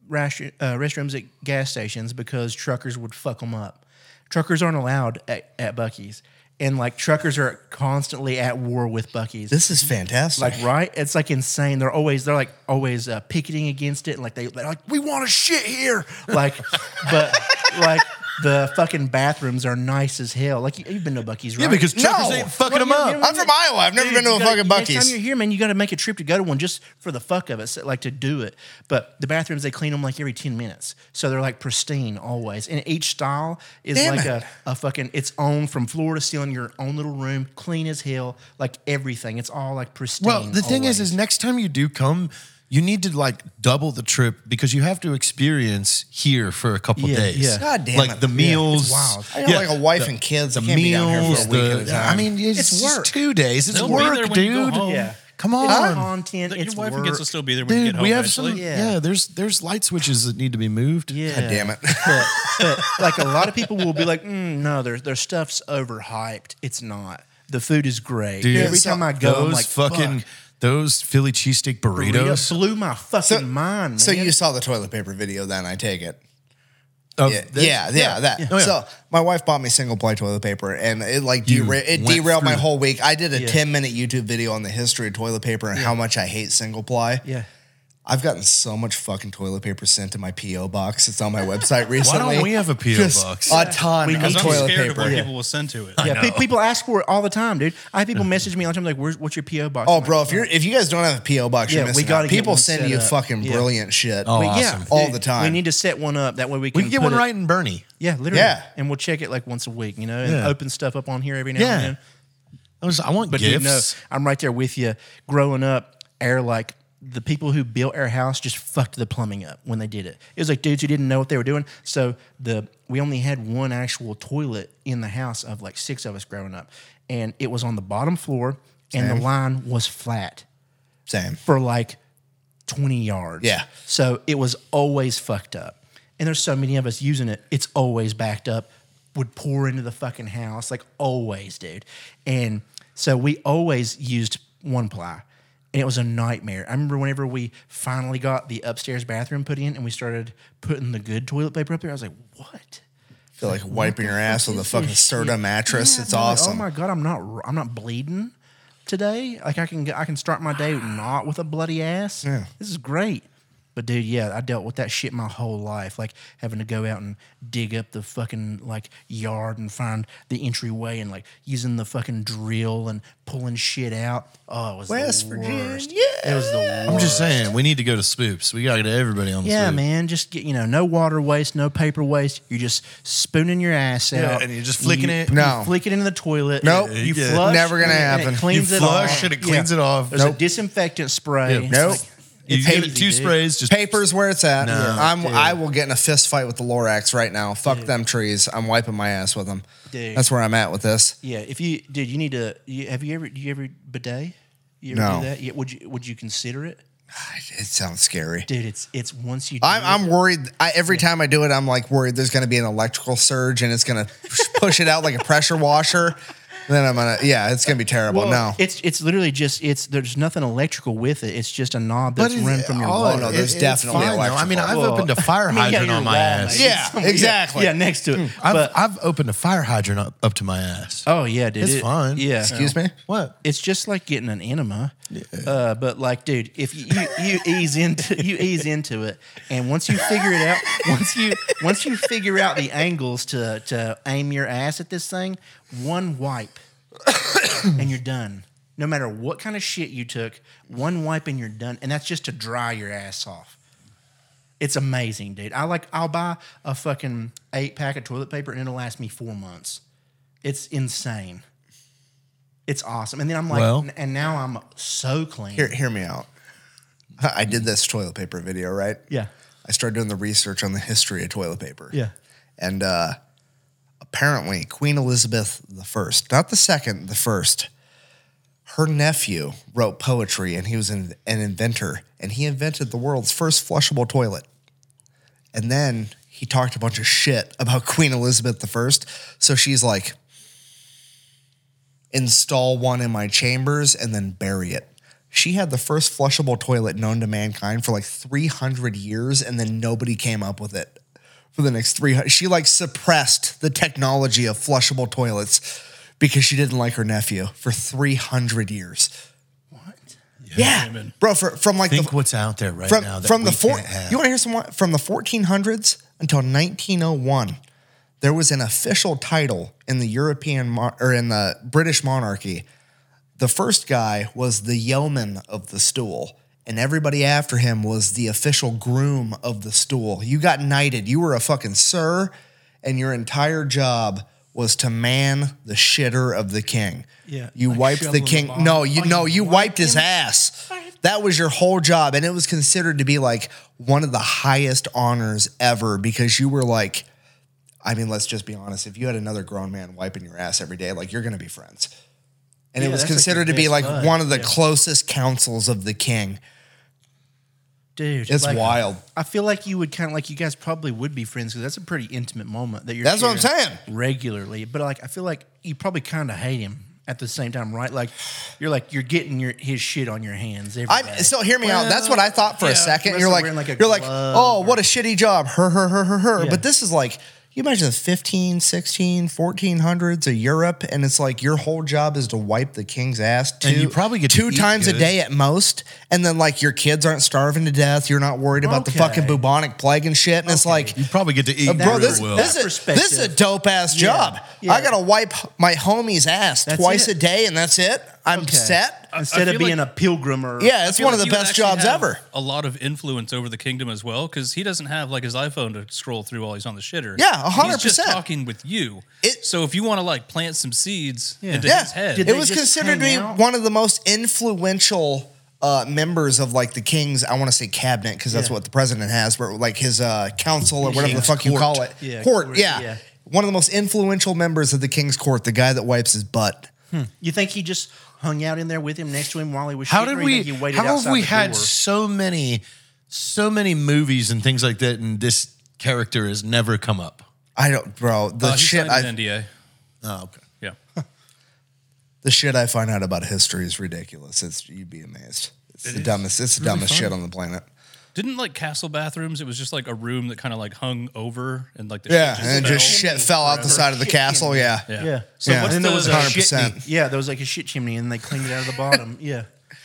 Speaker 3: restrooms at gas stations because truckers would fuck them up. Truckers aren't allowed at Buc-ee's. And like truckers are constantly at war with Buc-ee's.
Speaker 2: this is fantastic.
Speaker 3: Like, right? It's like insane. They're always picketing against it. And like they're like, we want to shit here. Like, but like the fucking bathrooms are nice as hell. Like you've been to Buc-ee's, right?
Speaker 1: Yeah, because truckers
Speaker 2: No.
Speaker 1: ain't fucking
Speaker 3: Well,
Speaker 1: them
Speaker 3: you-
Speaker 1: up.
Speaker 3: you-
Speaker 2: I'm from Iowa. I've never
Speaker 3: Dude,
Speaker 2: been to
Speaker 3: you
Speaker 2: a
Speaker 3: gotta-
Speaker 2: fucking
Speaker 3: Next time
Speaker 2: Buc-ee's.
Speaker 3: you're here, man, you got to make a trip to go to one just for the fuck of it, so, like to do it. But the bathrooms, they clean them like every 10 minutes. So they're like pristine always. And each style is
Speaker 2: Damn
Speaker 3: like
Speaker 2: it.
Speaker 3: a fucking, it's own from floor to ceiling, your own little room, clean as hell, like everything. It's all like pristine.
Speaker 1: Well, the thing
Speaker 3: always.
Speaker 1: is next time you do come, you need to like double the trip because you have to experience here for a couple
Speaker 3: Yeah,
Speaker 1: days.
Speaker 3: yeah.
Speaker 2: God damn
Speaker 1: like
Speaker 2: it.
Speaker 1: the meals.
Speaker 3: it's wild.
Speaker 2: I got like a wife and kids. I
Speaker 1: The
Speaker 2: can't be down here
Speaker 1: meals.
Speaker 2: for a week at a
Speaker 1: The,
Speaker 2: time.
Speaker 1: I mean, it's
Speaker 3: It's
Speaker 1: just
Speaker 3: work.
Speaker 1: 2 days. It's
Speaker 4: They'll be
Speaker 1: work,
Speaker 4: there when you go
Speaker 1: dude.
Speaker 4: home.
Speaker 3: Yeah.
Speaker 1: Come
Speaker 3: It's
Speaker 1: on.
Speaker 3: content.
Speaker 4: Your
Speaker 3: It's
Speaker 4: wife
Speaker 3: work.
Speaker 4: gets to still be there when you
Speaker 1: Dude,
Speaker 4: get home.
Speaker 1: we have
Speaker 4: eventually.
Speaker 1: some.
Speaker 3: Yeah.
Speaker 1: Yeah, there's light switches that need to be moved.
Speaker 3: Yeah.
Speaker 2: God damn it.
Speaker 3: but like a lot of people will be like, no, their stuff's overhyped. It's not. The food is great.
Speaker 1: Dude,
Speaker 3: Every time I go, I'm
Speaker 1: those
Speaker 3: like,
Speaker 1: fucking
Speaker 3: fuck.
Speaker 1: those Philly cheesesteak burritos.
Speaker 3: blew my fucking mind, man.
Speaker 2: So you saw the toilet paper video then, I take it.
Speaker 1: Of
Speaker 2: Yeah,
Speaker 1: this-
Speaker 2: that.
Speaker 1: Oh, yeah.
Speaker 2: So my wife bought me single ply toilet paper, and it like
Speaker 1: You
Speaker 2: it
Speaker 1: went
Speaker 2: derailed my
Speaker 1: through.
Speaker 2: whole week. I did a
Speaker 3: Yeah.
Speaker 2: 10-minute YouTube video on the history of toilet paper and how much I hate single ply.
Speaker 3: Yeah.
Speaker 2: I've gotten so much fucking toilet paper sent to my PO box. It's on my website recently.
Speaker 1: don't we have a PO
Speaker 2: Just
Speaker 1: box?
Speaker 2: A ton
Speaker 3: We
Speaker 2: of
Speaker 3: need
Speaker 4: Because I'm
Speaker 2: toilet
Speaker 4: scared of
Speaker 2: paper.
Speaker 4: what people will send to it.
Speaker 3: Yeah, people ask for it all the time, dude. I have people message me all the time like, what's your PO box?
Speaker 2: Oh,
Speaker 3: I'm
Speaker 2: bro,
Speaker 3: like,
Speaker 2: if you guys don't have a PO box,
Speaker 3: Yeah,
Speaker 2: you're
Speaker 3: we
Speaker 2: missing
Speaker 3: gotta
Speaker 2: out.
Speaker 3: get
Speaker 2: People
Speaker 3: one
Speaker 2: send
Speaker 3: set
Speaker 2: you
Speaker 3: up.
Speaker 2: fucking
Speaker 3: Yeah.
Speaker 2: brilliant shit.
Speaker 1: Oh,
Speaker 3: But
Speaker 1: awesome.
Speaker 2: All
Speaker 3: dude,
Speaker 2: the time.
Speaker 3: We need to set one up. That way we can
Speaker 1: We can get
Speaker 3: put
Speaker 1: one
Speaker 3: it-
Speaker 1: right in Bernie.
Speaker 3: Yeah, literally.
Speaker 2: Yeah.
Speaker 3: And we'll check it like once a week, you know, and
Speaker 1: Yeah.
Speaker 3: open stuff up on here every now
Speaker 1: Yeah.
Speaker 3: and then.
Speaker 1: I want
Speaker 3: But
Speaker 1: gifts.
Speaker 3: dude, no, I'm right there with you. Growing up, the people who built our house just fucked the plumbing up when they did it. It was like dudes who didn't know what they were doing. So we only had one actual toilet in the house of like 6 of us growing up, and it was on the bottom floor, and the line was flat
Speaker 2: Same.
Speaker 3: for like 20 yards.
Speaker 2: Yeah.
Speaker 3: So it was always fucked up. And there's so many of us using it, it's always backed up, would pour into the fucking house, like always, dude. And so we always used one ply. And it was a nightmare. I remember whenever we finally got the upstairs bathroom put in and we started putting the good toilet paper up there, I was like, what?
Speaker 2: Feel like wiping your ass with a fucking Serta mattress.
Speaker 3: Yeah,
Speaker 2: It's
Speaker 3: I'm like,
Speaker 2: awesome.
Speaker 3: oh my god, I'm not bleeding today. Like I can start my day not with a bloody ass.
Speaker 2: Yeah.
Speaker 3: This is great. But dude, yeah, I dealt with that shit my whole life, like having to go out and dig up the fucking like yard and find the entryway and like using the fucking drill and pulling shit out. Oh, it was
Speaker 2: West
Speaker 3: the
Speaker 2: Virginia.
Speaker 3: worst. It was the worst.
Speaker 1: I'm just saying, we need to go to Spoops. We got to get everybody on the
Speaker 3: Yeah,
Speaker 1: Spoop.
Speaker 3: man, just get no water waste, no paper waste. You're just spooning your ass out,
Speaker 1: and you're just flicking it.
Speaker 2: No.
Speaker 3: You flick it into the toilet.
Speaker 2: Nope.
Speaker 3: You
Speaker 1: Yeah.
Speaker 3: flush.
Speaker 2: Never gonna
Speaker 3: and
Speaker 2: happen.
Speaker 3: It cleans
Speaker 1: You
Speaker 3: it
Speaker 1: flush
Speaker 3: off.
Speaker 1: and it cleans it off.
Speaker 3: There's
Speaker 2: Nope.
Speaker 3: a disinfectant spray.
Speaker 1: Yeah.
Speaker 2: Nope.
Speaker 1: You
Speaker 3: It's
Speaker 1: get
Speaker 3: easy,
Speaker 1: two
Speaker 3: dude.
Speaker 1: sprays. Just
Speaker 2: Paper's where it's at.
Speaker 1: No.
Speaker 2: I will get in a fist fight with the Lorax right now. Fuck them trees. I'm wiping my ass with them.
Speaker 3: Dude.
Speaker 2: That's where I'm at with this.
Speaker 3: Yeah, if you you need to. Do you ever bidet? You ever
Speaker 2: No.
Speaker 3: do that? Yeah, would you consider it,
Speaker 2: It sounds scary.
Speaker 3: dude? It's once you. Do
Speaker 2: I'm
Speaker 3: it,
Speaker 2: worried. Every time I do it, I'm like worried there's going to be an electrical surge and it's going to push it out like a pressure washer. Then I'm gonna, it's gonna be terrible.
Speaker 3: well,
Speaker 2: No,
Speaker 3: it's literally just there's nothing electrical with it. It's just a knob that's run from your
Speaker 2: oh,
Speaker 3: wall.
Speaker 2: no, there's definitely
Speaker 1: fine, though. I mean, I've
Speaker 3: Well,
Speaker 1: opened a fire
Speaker 3: I mean, yeah,
Speaker 1: hydrant
Speaker 3: your
Speaker 1: on my
Speaker 3: wall,
Speaker 1: ass.
Speaker 3: mate.
Speaker 2: Yeah,
Speaker 3: Somewhere-
Speaker 2: exactly.
Speaker 3: Yeah, next to it. But
Speaker 1: I've opened a fire hydrant up to my ass.
Speaker 3: oh yeah, dude,
Speaker 1: It's fine.
Speaker 3: Yeah,
Speaker 2: Excuse me.
Speaker 1: What?
Speaker 3: It's just like getting an enema. But like, dude, if you ease into it, and once you figure it out, once you figure out the angles to aim your ass at this thing, one wipe, and you're done. No matter what kind of shit you took, one wipe and you're done, and that's just to dry your ass off. It's amazing, dude. I'll buy a fucking 8-pack of toilet paper and it'll last me 4 months. It's insane. It's awesome. And then I'm like,
Speaker 1: Well-
Speaker 3: and now I'm so clean.
Speaker 2: Hear me out. I did this toilet paper video, right?
Speaker 3: Yeah.
Speaker 2: I started doing the research on the history of toilet paper.
Speaker 3: Yeah.
Speaker 2: And apparently, Queen Elizabeth I, not the second, the first, her nephew wrote poetry, and he was an inventor, and he invented the world's first flushable toilet. And then he talked a bunch of shit about Queen Elizabeth I. So she's like, install one in my chambers and then bury it. She had the first flushable toilet known to mankind for like 300 years, and then nobody came up with it for the next 300. She like suppressed the technology of flushable toilets because she didn't like her nephew for 300 years.
Speaker 3: What?
Speaker 2: Yeah,
Speaker 4: Amen.
Speaker 2: bro. From like
Speaker 1: Think what's out there right now that
Speaker 2: from
Speaker 1: we
Speaker 2: the
Speaker 1: can't have.
Speaker 2: You want to hear some from the 1400s until 1901? There was an official title in the or in the British monarchy. The first guy was the yeoman of the stool, and everybody after him was the official groom of the stool. You got knighted. You were a fucking sir, and your entire job was to man the shitter of the king.
Speaker 3: Yeah,
Speaker 2: You
Speaker 3: like
Speaker 2: wiped the
Speaker 3: shoveling
Speaker 2: king.
Speaker 3: the bottom.
Speaker 2: No,
Speaker 3: Oh,
Speaker 2: you wiped his ass. That was your whole job, and it was considered to be like one of the highest honors ever because you were like, I mean, let's just be honest. If you had another grown man wiping your ass every day, like you're going to be friends. And
Speaker 3: Yeah,
Speaker 2: it was
Speaker 3: that's like
Speaker 2: considered
Speaker 3: your
Speaker 2: to be
Speaker 3: best
Speaker 2: like
Speaker 3: bud.
Speaker 2: one of the
Speaker 3: Yeah.
Speaker 2: closest counsels of the king.
Speaker 3: Dude.
Speaker 2: It's
Speaker 3: like,
Speaker 2: wild.
Speaker 3: I feel like you would kind of like you guys probably would be friends because that's a pretty intimate moment that you're
Speaker 2: That's what I'm
Speaker 3: sharing
Speaker 2: saying.
Speaker 3: regularly. But like I feel like you probably kind of hate him at the same time, right? Like you're getting his shit on your hands every day.
Speaker 2: So hear me out. That's what I thought for a
Speaker 4: yeah,
Speaker 2: second.
Speaker 3: unless
Speaker 2: You're
Speaker 3: they're
Speaker 2: like,
Speaker 3: wearing, like, a
Speaker 2: you're like,
Speaker 3: glove
Speaker 2: oh, what a shitty job. Her.
Speaker 3: Yeah.
Speaker 2: But this is like, you imagine the 15, 16, 1400s of Europe, and it's like your whole job is to wipe the king's ass
Speaker 1: And you probably get to
Speaker 2: two
Speaker 1: eat
Speaker 2: times a
Speaker 1: good.
Speaker 2: day at most. And then like your kids aren't starving to death. You're not worried about the
Speaker 3: Okay.
Speaker 2: fucking bubonic plague and shit. And it's like,
Speaker 1: You probably get to eat
Speaker 2: bro,
Speaker 1: real
Speaker 2: this,
Speaker 1: well.
Speaker 2: this,
Speaker 3: That
Speaker 2: is, this is a
Speaker 3: perspective.
Speaker 2: dope ass job.
Speaker 3: Yeah.
Speaker 2: I gotta wipe my homie's ass
Speaker 3: That's
Speaker 2: twice
Speaker 3: it.
Speaker 2: a day, and that's it. I'm
Speaker 3: Okay.
Speaker 2: set.
Speaker 3: Instead
Speaker 4: I
Speaker 3: of
Speaker 4: feel
Speaker 3: being
Speaker 4: like-
Speaker 3: a pilgrim or
Speaker 2: Yeah,
Speaker 4: I
Speaker 2: it's
Speaker 4: feel
Speaker 2: one of
Speaker 4: like
Speaker 2: the
Speaker 4: he would
Speaker 2: best
Speaker 4: actually
Speaker 2: jobs
Speaker 4: have
Speaker 2: ever.
Speaker 4: A lot of influence over the kingdom as well, because he doesn't have like his iPhone to scroll through while he's on the shitter.
Speaker 2: Yeah, 100%.
Speaker 4: He's just talking with you. so if you want to like plant some seeds into
Speaker 2: Yeah,
Speaker 4: his head,
Speaker 3: Did
Speaker 2: it
Speaker 3: they
Speaker 2: was
Speaker 3: just
Speaker 2: considered to
Speaker 3: hang
Speaker 2: be
Speaker 3: out?
Speaker 2: one of the most influential members of like the king's, I want to say cabinet, because that's
Speaker 3: Yeah.
Speaker 2: what the president has, but like his council or whatever the
Speaker 1: King's
Speaker 2: fuck you
Speaker 1: court.
Speaker 2: call it.
Speaker 3: Yeah,
Speaker 2: court,
Speaker 3: court,
Speaker 2: yeah.
Speaker 3: yeah.
Speaker 2: One of the most influential members of the king's court, the guy that wipes his butt.
Speaker 3: You think he just hung out in there with him next to him while he was
Speaker 1: How
Speaker 3: shitting,
Speaker 1: did
Speaker 3: or you
Speaker 1: we?
Speaker 3: think he waited
Speaker 1: How have
Speaker 3: outside
Speaker 1: we
Speaker 3: the
Speaker 1: had
Speaker 3: door?
Speaker 1: so many movies and things like that, and this character has never come up?
Speaker 2: I don't, bro. The
Speaker 4: he
Speaker 2: shit
Speaker 4: signed
Speaker 2: I
Speaker 4: an NDA.
Speaker 1: Oh, okay.
Speaker 4: Yeah.
Speaker 2: the shit I find out about history is ridiculous. You'd be amazed. It's the dumbest. It's the dumbest shit on the planet.
Speaker 4: Didn't like castle bathrooms? It was just like a room that kind of like hung over and like the
Speaker 2: Yeah,
Speaker 4: shit
Speaker 2: and
Speaker 4: fell.
Speaker 2: just shit fell out the side of the
Speaker 3: Shit
Speaker 2: castle.
Speaker 3: chimney.
Speaker 2: Yeah.
Speaker 3: Yeah.
Speaker 4: So
Speaker 2: Yeah.
Speaker 4: what's
Speaker 2: And then
Speaker 4: the,
Speaker 2: there was
Speaker 3: Shit
Speaker 2: 100%.
Speaker 3: chimney. Yeah, there was like a shit chimney, and they cleaned it out of the bottom. Yeah,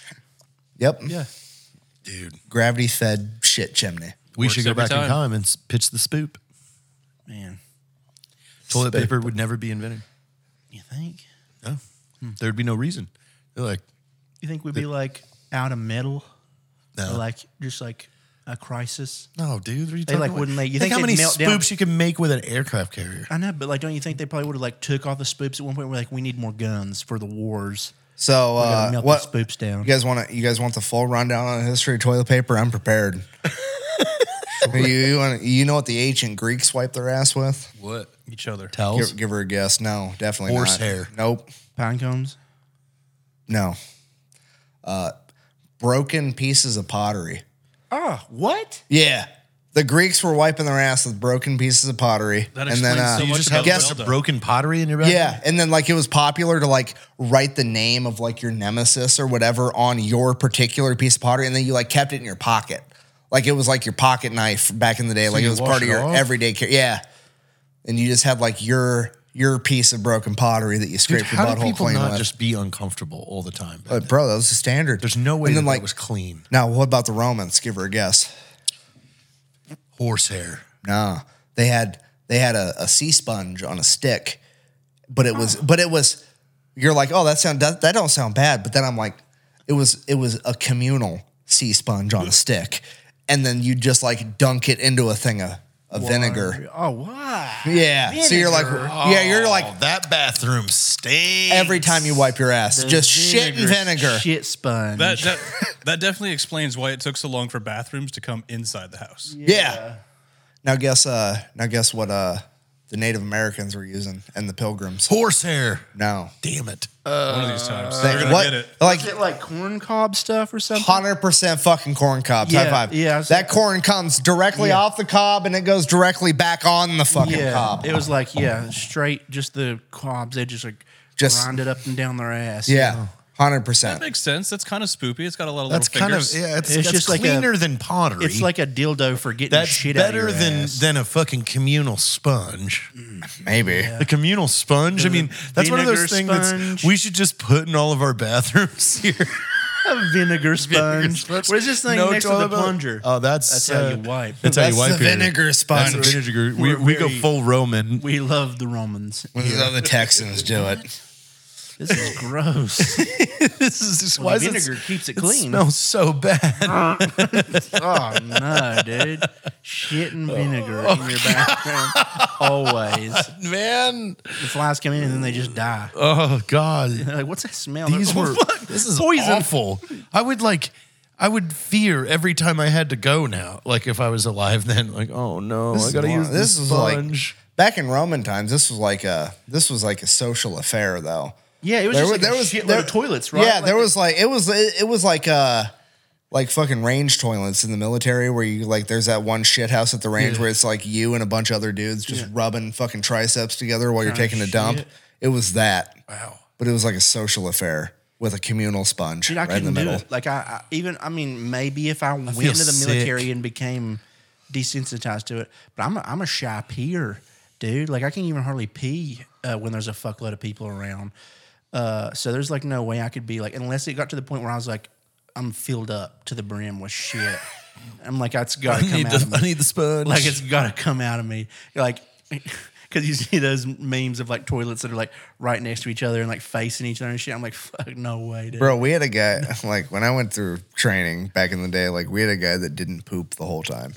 Speaker 2: Yep.
Speaker 3: yeah.
Speaker 1: Dude,
Speaker 2: Gravity fed shit chimney.
Speaker 1: we
Speaker 4: Works
Speaker 1: should go
Speaker 4: every
Speaker 1: back in
Speaker 4: time.
Speaker 1: time and pitch the spoop.
Speaker 3: Man,
Speaker 1: Toilet paper would never be invented.
Speaker 3: you think?
Speaker 1: No, there'd be no reason. They're like,
Speaker 3: You think we'd be like out of metal,
Speaker 1: no,
Speaker 3: or like just like a crisis?
Speaker 1: no, dude. What are you
Speaker 3: They,
Speaker 1: talking
Speaker 3: like,
Speaker 1: about?
Speaker 3: wouldn't let- you
Speaker 1: think
Speaker 3: think
Speaker 1: how
Speaker 3: they'd
Speaker 1: many
Speaker 3: melt down-
Speaker 1: spoops you can make with an aircraft carrier?
Speaker 3: I know, but like, don't you think they probably would have like took all the spoops at one point? We're like, we need more guns for the wars.
Speaker 2: So
Speaker 3: We gotta melt
Speaker 2: what?
Speaker 3: the spoops down.
Speaker 2: You guys want to? You guys want the full rundown on the history of toilet paper? I'm prepared. You know what the ancient Greeks wiped their ass with?
Speaker 1: What?
Speaker 4: Each other.
Speaker 1: Towels?
Speaker 2: Give her a guess. No, definitely not.
Speaker 1: Horsehair.
Speaker 2: Nope.
Speaker 3: Pine cones.
Speaker 2: No. Broken pieces of pottery.
Speaker 3: Oh, what?
Speaker 2: Yeah. The Greeks were wiping their ass with broken pieces of pottery.
Speaker 4: That
Speaker 2: and then
Speaker 4: explains so
Speaker 1: You
Speaker 4: much
Speaker 1: just
Speaker 4: about
Speaker 1: have
Speaker 2: guess-
Speaker 1: a
Speaker 4: Zelda.
Speaker 1: broken pottery in your back?
Speaker 2: yeah, and then like it was popular to like write the name of like your nemesis or whatever on your particular piece of pottery, and then you like kept it in your pocket. Like it was like your pocket knife back in the day. Like it
Speaker 1: you
Speaker 2: was
Speaker 1: wash
Speaker 2: part of
Speaker 1: it
Speaker 2: your
Speaker 1: off?
Speaker 2: everyday care. Yeah. And you just had like your piece of broken pottery that you
Speaker 1: Dude,
Speaker 2: scraped your
Speaker 1: how do
Speaker 2: butthole
Speaker 1: people
Speaker 2: clean
Speaker 1: not
Speaker 2: with.
Speaker 1: just be uncomfortable all the time?
Speaker 2: But bro, that was the standard.
Speaker 1: There's no way
Speaker 2: And
Speaker 1: that,
Speaker 2: then like
Speaker 1: was clean.
Speaker 2: now, what about the Romans? Give her a guess.
Speaker 1: Horsehair.
Speaker 2: No, they had a sea sponge on a stick, but it was you're like, oh, that don't sound bad, but then I'm like, it was a communal sea sponge on a stick, and then you just like dunk it into a thing of of vinegar.
Speaker 3: Oh, why?
Speaker 2: Yeah. So you're like, you're like
Speaker 1: Oh, that bathroom stinks.
Speaker 2: every time you wipe your ass, just shit and vinegar.
Speaker 3: Shit sponge.
Speaker 4: That definitely explains why it took so long for bathrooms to come inside the house.
Speaker 2: Yeah. Now guess what the Native Americans were using and the Pilgrims.
Speaker 1: Horsehair.
Speaker 2: No.
Speaker 1: Damn it.
Speaker 4: One of these times.
Speaker 2: They-
Speaker 4: They're gonna
Speaker 2: what?
Speaker 4: get it.
Speaker 2: Like
Speaker 3: Is it like corn cob stuff or something?
Speaker 2: 100% fucking corn cobs.
Speaker 3: Yeah,
Speaker 2: High five.
Speaker 3: yeah, I was-
Speaker 2: that corn comes directly off the cob and it goes directly back on the fucking
Speaker 3: Yeah,
Speaker 2: cob.
Speaker 3: it was like straight, just the cobs. They just like
Speaker 2: Just-
Speaker 3: grind it up and down their ass.
Speaker 2: Yeah,
Speaker 4: That
Speaker 2: 100%.
Speaker 4: makes sense. That's kind of spoopy. It's got a lot of
Speaker 1: That's
Speaker 4: little
Speaker 1: kind of
Speaker 4: fingers.
Speaker 1: it's
Speaker 3: It's
Speaker 1: just
Speaker 3: just like
Speaker 1: cleaner than pottery.
Speaker 3: It's like a dildo for getting
Speaker 1: that's
Speaker 3: shit
Speaker 1: better
Speaker 3: out of your
Speaker 1: than
Speaker 3: ass.
Speaker 1: than a fucking communal sponge.
Speaker 2: Maybe.
Speaker 1: A communal sponge. I mean, that's one of those
Speaker 3: vinegar
Speaker 1: things that's,
Speaker 3: sponge.
Speaker 1: we should just put in all of our bathrooms here.
Speaker 3: A vinegar sponge.
Speaker 1: sponge.
Speaker 3: What is this thing
Speaker 1: No
Speaker 3: next to the
Speaker 1: toilet bowl.
Speaker 3: plunger?
Speaker 1: Oh, that's
Speaker 3: That's how you wipe.
Speaker 1: That's how you
Speaker 2: That's
Speaker 1: wipe
Speaker 2: the
Speaker 1: here.
Speaker 2: vinegar
Speaker 1: That's
Speaker 2: sponge.
Speaker 1: the vinegar. We
Speaker 3: We're
Speaker 1: go
Speaker 3: very-
Speaker 1: full Roman.
Speaker 3: We love the Romans.
Speaker 2: When the Texans do it.
Speaker 3: This is gross.
Speaker 1: This is just,
Speaker 3: Well,
Speaker 1: why
Speaker 3: the
Speaker 1: does
Speaker 3: vinegar keeps it
Speaker 1: it
Speaker 3: clean.
Speaker 1: smells so bad.
Speaker 3: Oh no, dude! Shit and vinegar in your bathroom always.
Speaker 1: Man.
Speaker 3: The flies come in and then they just die.
Speaker 1: Oh God.
Speaker 3: They're like, what's that smell?
Speaker 1: These
Speaker 3: They're
Speaker 1: were
Speaker 3: like,
Speaker 1: this is
Speaker 3: Poison.
Speaker 1: awful. I would fear every time I had to go now. Like if I was alive then, like, oh no, I gotta use this
Speaker 2: is
Speaker 1: sponge.
Speaker 2: like back in Roman times. This was like a social affair though.
Speaker 3: Yeah, it was
Speaker 2: There
Speaker 3: just
Speaker 2: was-
Speaker 3: like
Speaker 2: there
Speaker 3: a
Speaker 2: was-
Speaker 3: shitload
Speaker 2: there-
Speaker 3: of toilets, right?
Speaker 2: Yeah,
Speaker 3: Like
Speaker 2: there was like it was like fucking range toilets in the military where you like there's that one shit house at the range where it's like you and a bunch of other dudes just rubbing fucking triceps together while you're taking a dump.
Speaker 3: shit.
Speaker 2: It was that.
Speaker 1: Wow.
Speaker 2: But it was like a social affair with a communal sponge
Speaker 3: Dude, I
Speaker 2: right in the
Speaker 3: couldn't do
Speaker 2: middle.
Speaker 3: it. Like I mean, maybe if I went
Speaker 1: feel
Speaker 3: into the
Speaker 1: sick.
Speaker 3: military and became desensitized to it, but I'm a shy peer, dude. Like I can't even hardly pee when there's a fuckload of people around. So there's like no way I could be like, unless it got to the point where I was like, I'm filled up to the brim with shit. I'm like, it's got to come out of me.
Speaker 1: I need the sponge.
Speaker 3: Like it's got to come out of me. Like, because you see those memes of like toilets that are like right next to each other and like facing each other and shit. I'm like, fuck, no way, dude.
Speaker 2: Bro, we had a guy like when I went through training back in the day, like we had a guy that didn't poop the whole time.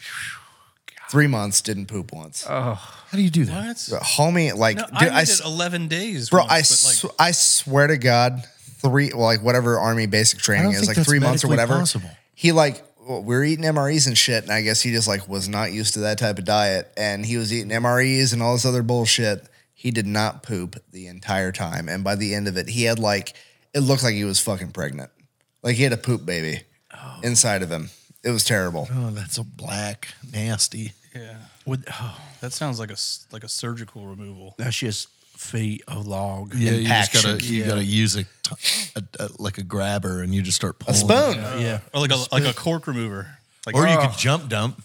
Speaker 2: 3 months, didn't poop once.
Speaker 1: how do you do that?
Speaker 4: What?
Speaker 2: Homie, like,
Speaker 4: No,
Speaker 2: dude,
Speaker 4: I did 11 days.
Speaker 2: bro,
Speaker 4: once, but, like,
Speaker 2: I swear to God, whatever army basic training
Speaker 1: don't
Speaker 2: is,
Speaker 1: think
Speaker 2: like
Speaker 1: that's
Speaker 2: 3 months or
Speaker 1: medically
Speaker 2: whatever.
Speaker 1: possible.
Speaker 2: He like, we were eating MREs and shit, and I guess he just like was not used to that type of diet, and he was eating MREs and all this other bullshit. He did not poop the entire time, and by the end of it, he had like, it looked like he was fucking pregnant, like he had a poop baby inside of him. It was terrible.
Speaker 1: Oh, that's so black, nasty.
Speaker 4: yeah,
Speaker 3: With,
Speaker 4: that sounds like a surgical removal.
Speaker 3: that's just feet of log.
Speaker 1: Yeah, you just
Speaker 2: Impaction.
Speaker 1: gotta use like a grabber and you just start pulling.
Speaker 2: A spoon.
Speaker 3: Yeah.
Speaker 4: Or like a cork remover. Like,
Speaker 1: Or you could jump dump.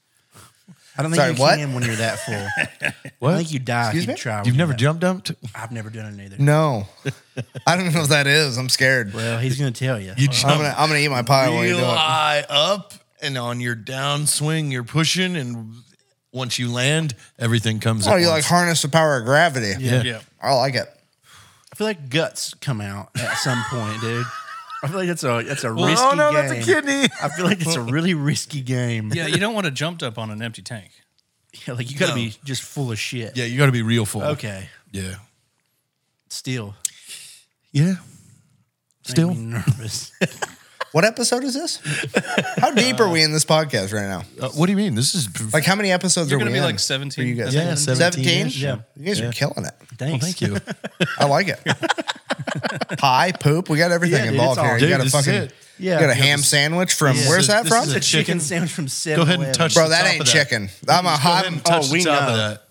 Speaker 3: I don't think
Speaker 2: Sorry,
Speaker 3: you
Speaker 2: what?
Speaker 3: can when you're that full.
Speaker 1: What?
Speaker 3: I think you die
Speaker 2: Excuse
Speaker 3: if you
Speaker 2: me?
Speaker 3: try. when
Speaker 1: You've
Speaker 3: you're
Speaker 1: never
Speaker 3: that-
Speaker 1: jump dumped?
Speaker 3: I've never done it either.
Speaker 2: No, I don't know what that is. I'm scared.
Speaker 3: Well, he's gonna tell you.
Speaker 1: You
Speaker 2: I'm
Speaker 1: jump
Speaker 2: gonna eat my pie while you
Speaker 1: real
Speaker 2: do it.
Speaker 1: high up, and on your downswing, you're pushing, and once you land, everything comes.
Speaker 2: Oh,
Speaker 1: at
Speaker 2: you like
Speaker 1: once.
Speaker 2: harness the power of gravity.
Speaker 4: yeah.
Speaker 2: I like it.
Speaker 3: I feel like guts come out at some point, dude. I feel like that's a risky
Speaker 1: Oh no,
Speaker 3: game.
Speaker 1: that's a kidney.
Speaker 3: I feel like it's a really risky game.
Speaker 4: Yeah, you don't want to jump up on an empty tank.
Speaker 3: Yeah, like you got to be just full of shit.
Speaker 1: Yeah, you got to be real full.
Speaker 3: Okay.
Speaker 1: Yeah.
Speaker 3: Still.
Speaker 1: Yeah.
Speaker 3: Make
Speaker 1: Still.
Speaker 3: me nervous.
Speaker 2: What episode is this? How deep are we in this podcast right now?
Speaker 1: What do you mean? This is
Speaker 2: Like, how many episodes
Speaker 4: You're
Speaker 2: are we
Speaker 4: gonna be
Speaker 2: in
Speaker 4: like 17.
Speaker 2: for you guys?
Speaker 1: Yeah,
Speaker 2: 17?
Speaker 1: 17-ish.
Speaker 3: Yeah.
Speaker 2: You guys are killing it.
Speaker 3: Thanks.
Speaker 1: Thank you.
Speaker 2: I like it. Pie, poop. We got everything
Speaker 3: Yeah, dude,
Speaker 2: involved
Speaker 3: it's all-
Speaker 2: here.
Speaker 1: Dude,
Speaker 2: You got a
Speaker 1: this is
Speaker 2: fucking,
Speaker 1: it.
Speaker 3: Yeah.
Speaker 2: you got a
Speaker 3: Yeah,
Speaker 2: ham sandwich from,
Speaker 3: Yeah.
Speaker 2: where's that
Speaker 1: This
Speaker 2: from?
Speaker 1: is
Speaker 3: It's a chicken
Speaker 1: chicken-
Speaker 3: sandwich from 7
Speaker 1: Go ahead and touch.
Speaker 2: Bro,
Speaker 1: the
Speaker 2: that
Speaker 1: top
Speaker 2: ain't
Speaker 1: of that.
Speaker 2: chicken. I'm a
Speaker 1: Go ahead and
Speaker 2: hot.
Speaker 1: touch
Speaker 3: we
Speaker 1: the top of
Speaker 3: know.
Speaker 1: that.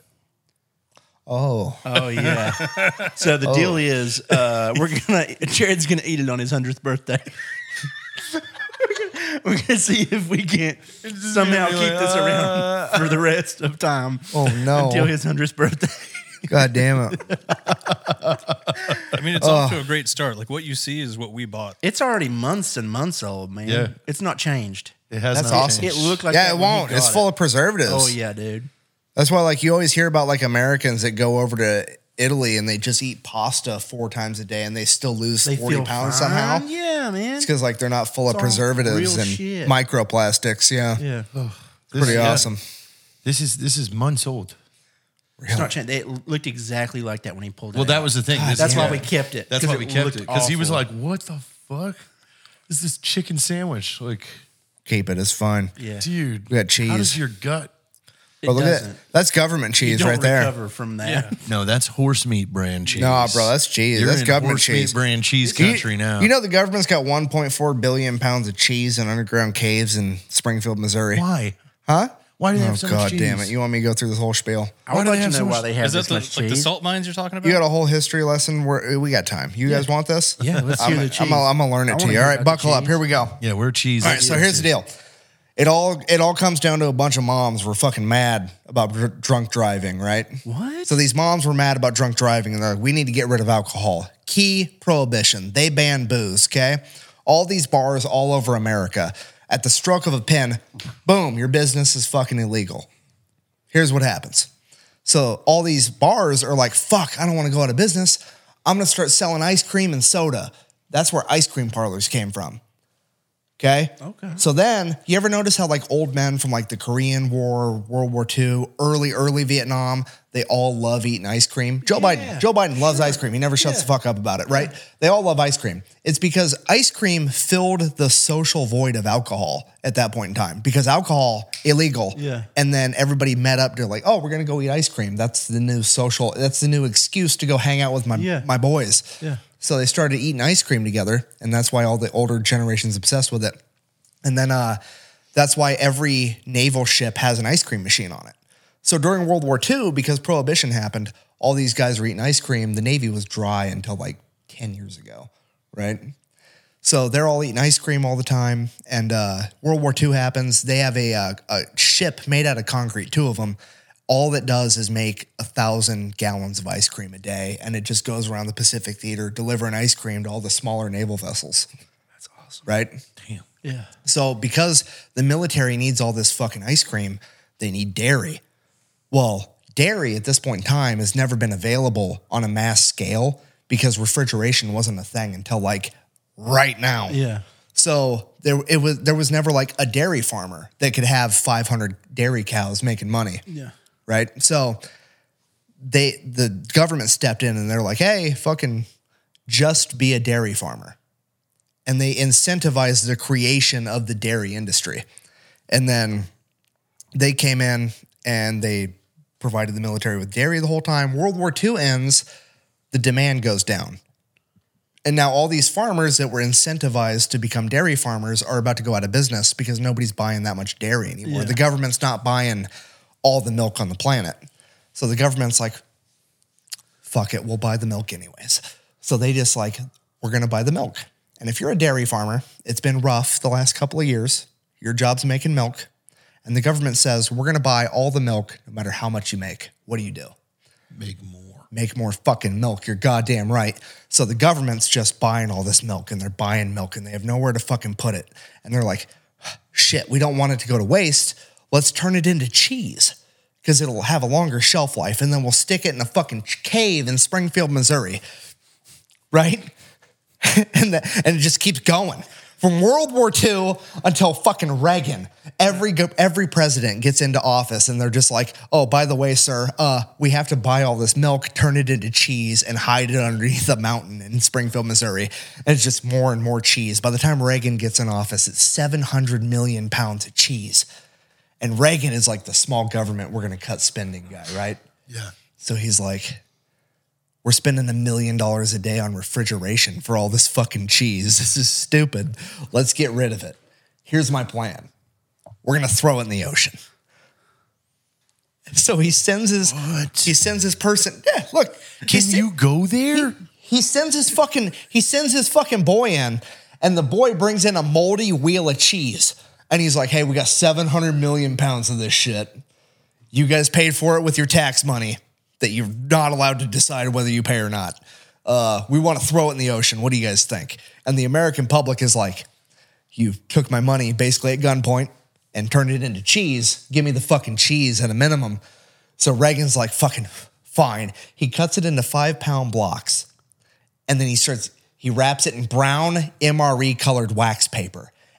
Speaker 2: Oh,
Speaker 3: Oh yeah. So the deal is, Jared's gonna eat it on his 100th birthday. We're gonna see if we can somehow
Speaker 1: be
Speaker 3: keep
Speaker 1: like,
Speaker 3: this around for the rest of time.
Speaker 2: Oh, no.
Speaker 3: Until his 100th birthday.
Speaker 2: God damn it.
Speaker 4: I mean, it's off to a great start. Like what you see is what we bought.
Speaker 3: It's already months and months old, man.
Speaker 1: Yeah.
Speaker 3: It's not changed.
Speaker 1: It has
Speaker 2: That's
Speaker 1: not
Speaker 2: awesome.
Speaker 1: changed.
Speaker 3: It looked like
Speaker 2: Yeah,
Speaker 3: that
Speaker 2: it
Speaker 3: when he
Speaker 2: won't. It's
Speaker 3: got
Speaker 2: full
Speaker 3: it.
Speaker 2: of preservatives.
Speaker 3: Oh yeah, dude.
Speaker 2: That's why, like, you always hear about, like, Americans that go over to Italy and they just eat pasta 4 times a day and they still lose
Speaker 3: They
Speaker 2: 40
Speaker 3: feel
Speaker 2: pounds
Speaker 3: fine.
Speaker 2: somehow.
Speaker 3: Yeah, man.
Speaker 2: It's because, like, they're not full of
Speaker 3: all
Speaker 2: preservatives
Speaker 3: real
Speaker 2: and
Speaker 3: shit.
Speaker 2: microplastics. Yeah.
Speaker 3: Yeah.
Speaker 2: Pretty
Speaker 1: Yeah.
Speaker 2: awesome.
Speaker 1: This is months old.
Speaker 3: It's not changed. It looked exactly like that when he pulled it.
Speaker 1: Well, that
Speaker 3: out.
Speaker 1: was the thing.
Speaker 3: That's why we kept it.
Speaker 1: That's
Speaker 3: 'cause
Speaker 1: why we kept
Speaker 3: looked
Speaker 1: it. Because he was
Speaker 3: awful.
Speaker 1: like, what the fuck? Is this chicken sandwich? Like,
Speaker 2: Keep it. It's fine.
Speaker 3: yeah,
Speaker 1: dude.
Speaker 2: We got cheese.
Speaker 1: How does your gut?
Speaker 3: it
Speaker 2: But look at
Speaker 3: doesn't.
Speaker 2: that. That's government
Speaker 3: You
Speaker 2: cheese
Speaker 3: don't
Speaker 2: right there.
Speaker 3: recover from that.
Speaker 1: No, that's horse meat brand cheese.
Speaker 2: No, bro, that's cheese.
Speaker 1: You're
Speaker 2: That's
Speaker 1: in
Speaker 2: government
Speaker 1: horse
Speaker 2: cheese.
Speaker 1: meat brand cheese country now.
Speaker 2: You know the government's got 1.4 billion pounds of cheese in underground caves in Springfield, Missouri.
Speaker 1: why?
Speaker 2: Huh?
Speaker 1: Why do they
Speaker 2: Oh,
Speaker 1: have so much
Speaker 2: God
Speaker 1: cheese?
Speaker 2: damn it. You want me to go through this whole spiel?
Speaker 3: I would
Speaker 1: do
Speaker 3: like
Speaker 1: they
Speaker 3: to
Speaker 1: have
Speaker 3: know
Speaker 1: so
Speaker 3: why
Speaker 1: much-
Speaker 3: they have
Speaker 4: Is that
Speaker 3: this
Speaker 4: the,
Speaker 3: much
Speaker 4: like the
Speaker 3: cheese.
Speaker 4: salt mines you're talking about?
Speaker 2: You got a whole history lesson. We got time. You guys want this?
Speaker 3: Yeah, let's hear the cheese.
Speaker 2: I'm gonna learn
Speaker 3: I
Speaker 2: it to
Speaker 3: wanna
Speaker 2: you.
Speaker 3: hear
Speaker 2: All right,
Speaker 3: about the
Speaker 2: buckle up.
Speaker 3: cheese.
Speaker 2: Here we go.
Speaker 1: Yeah, we're cheese.
Speaker 2: All right, so here's the deal. It all comes down to a bunch of moms were fucking mad about drunk driving, right?
Speaker 3: What?
Speaker 2: So these moms were mad about drunk driving, and they're like, we need to get rid of alcohol. Key prohibition. They ban booze, okay? All these bars all over America, at the stroke of a pen, boom, your business is fucking illegal. Here's what happens. So all these bars are like, fuck, I don't want to go out of business. I'm going to start selling ice cream and soda. That's where ice cream parlors came from. Okay? So then, you ever notice how like old men from like the Korean War, World War II, early Vietnam, they all love eating ice cream? Joe Biden loves ice cream. He never shuts the fuck up about it, right? They all love ice cream. It's because ice cream filled the social void of alcohol at that point in time because alcohol, illegal.
Speaker 3: Yeah.
Speaker 2: And then everybody met up to like, oh, we're going to go eat ice cream. That's the new excuse to go hang out with my boys.
Speaker 3: Yeah.
Speaker 2: So they started eating ice cream together, and that's why all the older generation's obsessed with it. And then that's why every naval ship has an ice cream machine on it. So during World War II, because Prohibition happened, all these guys were eating ice cream. The Navy was dry until like 10 years ago, right? So they're all eating ice cream all the time. And World War II happens. They have a ship made out of concrete, two of them. All that does is make 1,000 gallons of ice cream a day, and it just goes around the Pacific Theater delivering ice cream to all the smaller naval vessels. That's awesome. Right?
Speaker 1: Damn.
Speaker 3: Yeah.
Speaker 2: So because the military needs all this fucking ice cream, they need dairy. Well, dairy at this point in time has never been available on a mass scale because refrigeration wasn't a thing until like right now.
Speaker 3: Yeah.
Speaker 2: So there was never like a dairy farmer that could have 500 dairy cows making money.
Speaker 3: Yeah.
Speaker 2: Right? So the government stepped in and they're like, hey, fucking just be a dairy farmer. And they incentivized the creation of the dairy industry. And then they came in and they provided the military with dairy the whole time. World War II ends, the demand goes down. And now all these farmers that were incentivized to become dairy farmers are about to go out of business because nobody's buying that much dairy anymore.
Speaker 3: Yeah.
Speaker 2: The government's not buying all the milk on the planet. So the government's like, fuck it, we'll buy the milk anyways. So they just like, we're going to buy the milk. And if you're a dairy farmer, it's been rough the last couple of years. Your job's making milk. And the government says, we're going to buy all the milk no matter how much you make. What do you do? Make more fucking milk. You're goddamn right. So the government's just buying all this milk and they're buying milk and they have nowhere to fucking put it. And they're like, shit, we don't want it to go to waste. Let's turn it into cheese because it'll have a longer shelf life. And then we'll stick it in a fucking cave in Springfield, Missouri. Right? and it just keeps going. From World War II until fucking Reagan, every president gets into office and they're just like, oh, by the way, sir, we have to buy all this milk, turn it into cheese, and hide it underneath a mountain in Springfield, Missouri. And it's just more and more cheese. By the time Reagan gets in office, it's 700 million pounds of cheese. And Reagan is like the small government, we're going to cut spending guy, right?
Speaker 1: Yeah.
Speaker 2: So he's like, we're spending $1 million a day on refrigeration for all this fucking cheese. This is stupid. Let's get rid of it. Here's my plan. We're going to throw it in the ocean. So he sends his person. Yeah, look.
Speaker 1: Can you go there?
Speaker 2: He sends his fucking boy in, and the boy brings in a moldy wheel of cheese. And he's like, hey, we got 700 million pounds of this shit. You guys paid for it with your tax money that you're not allowed to decide whether you pay or not. We want to throw it in the ocean. What do you guys think? And the American public is like, you took my money basically at gunpoint and turned it into cheese. Give me the fucking cheese at a minimum. So Reagan's like, fucking fine. He cuts it into 5-pound blocks. And then he wraps it in brown MRE colored wax paper.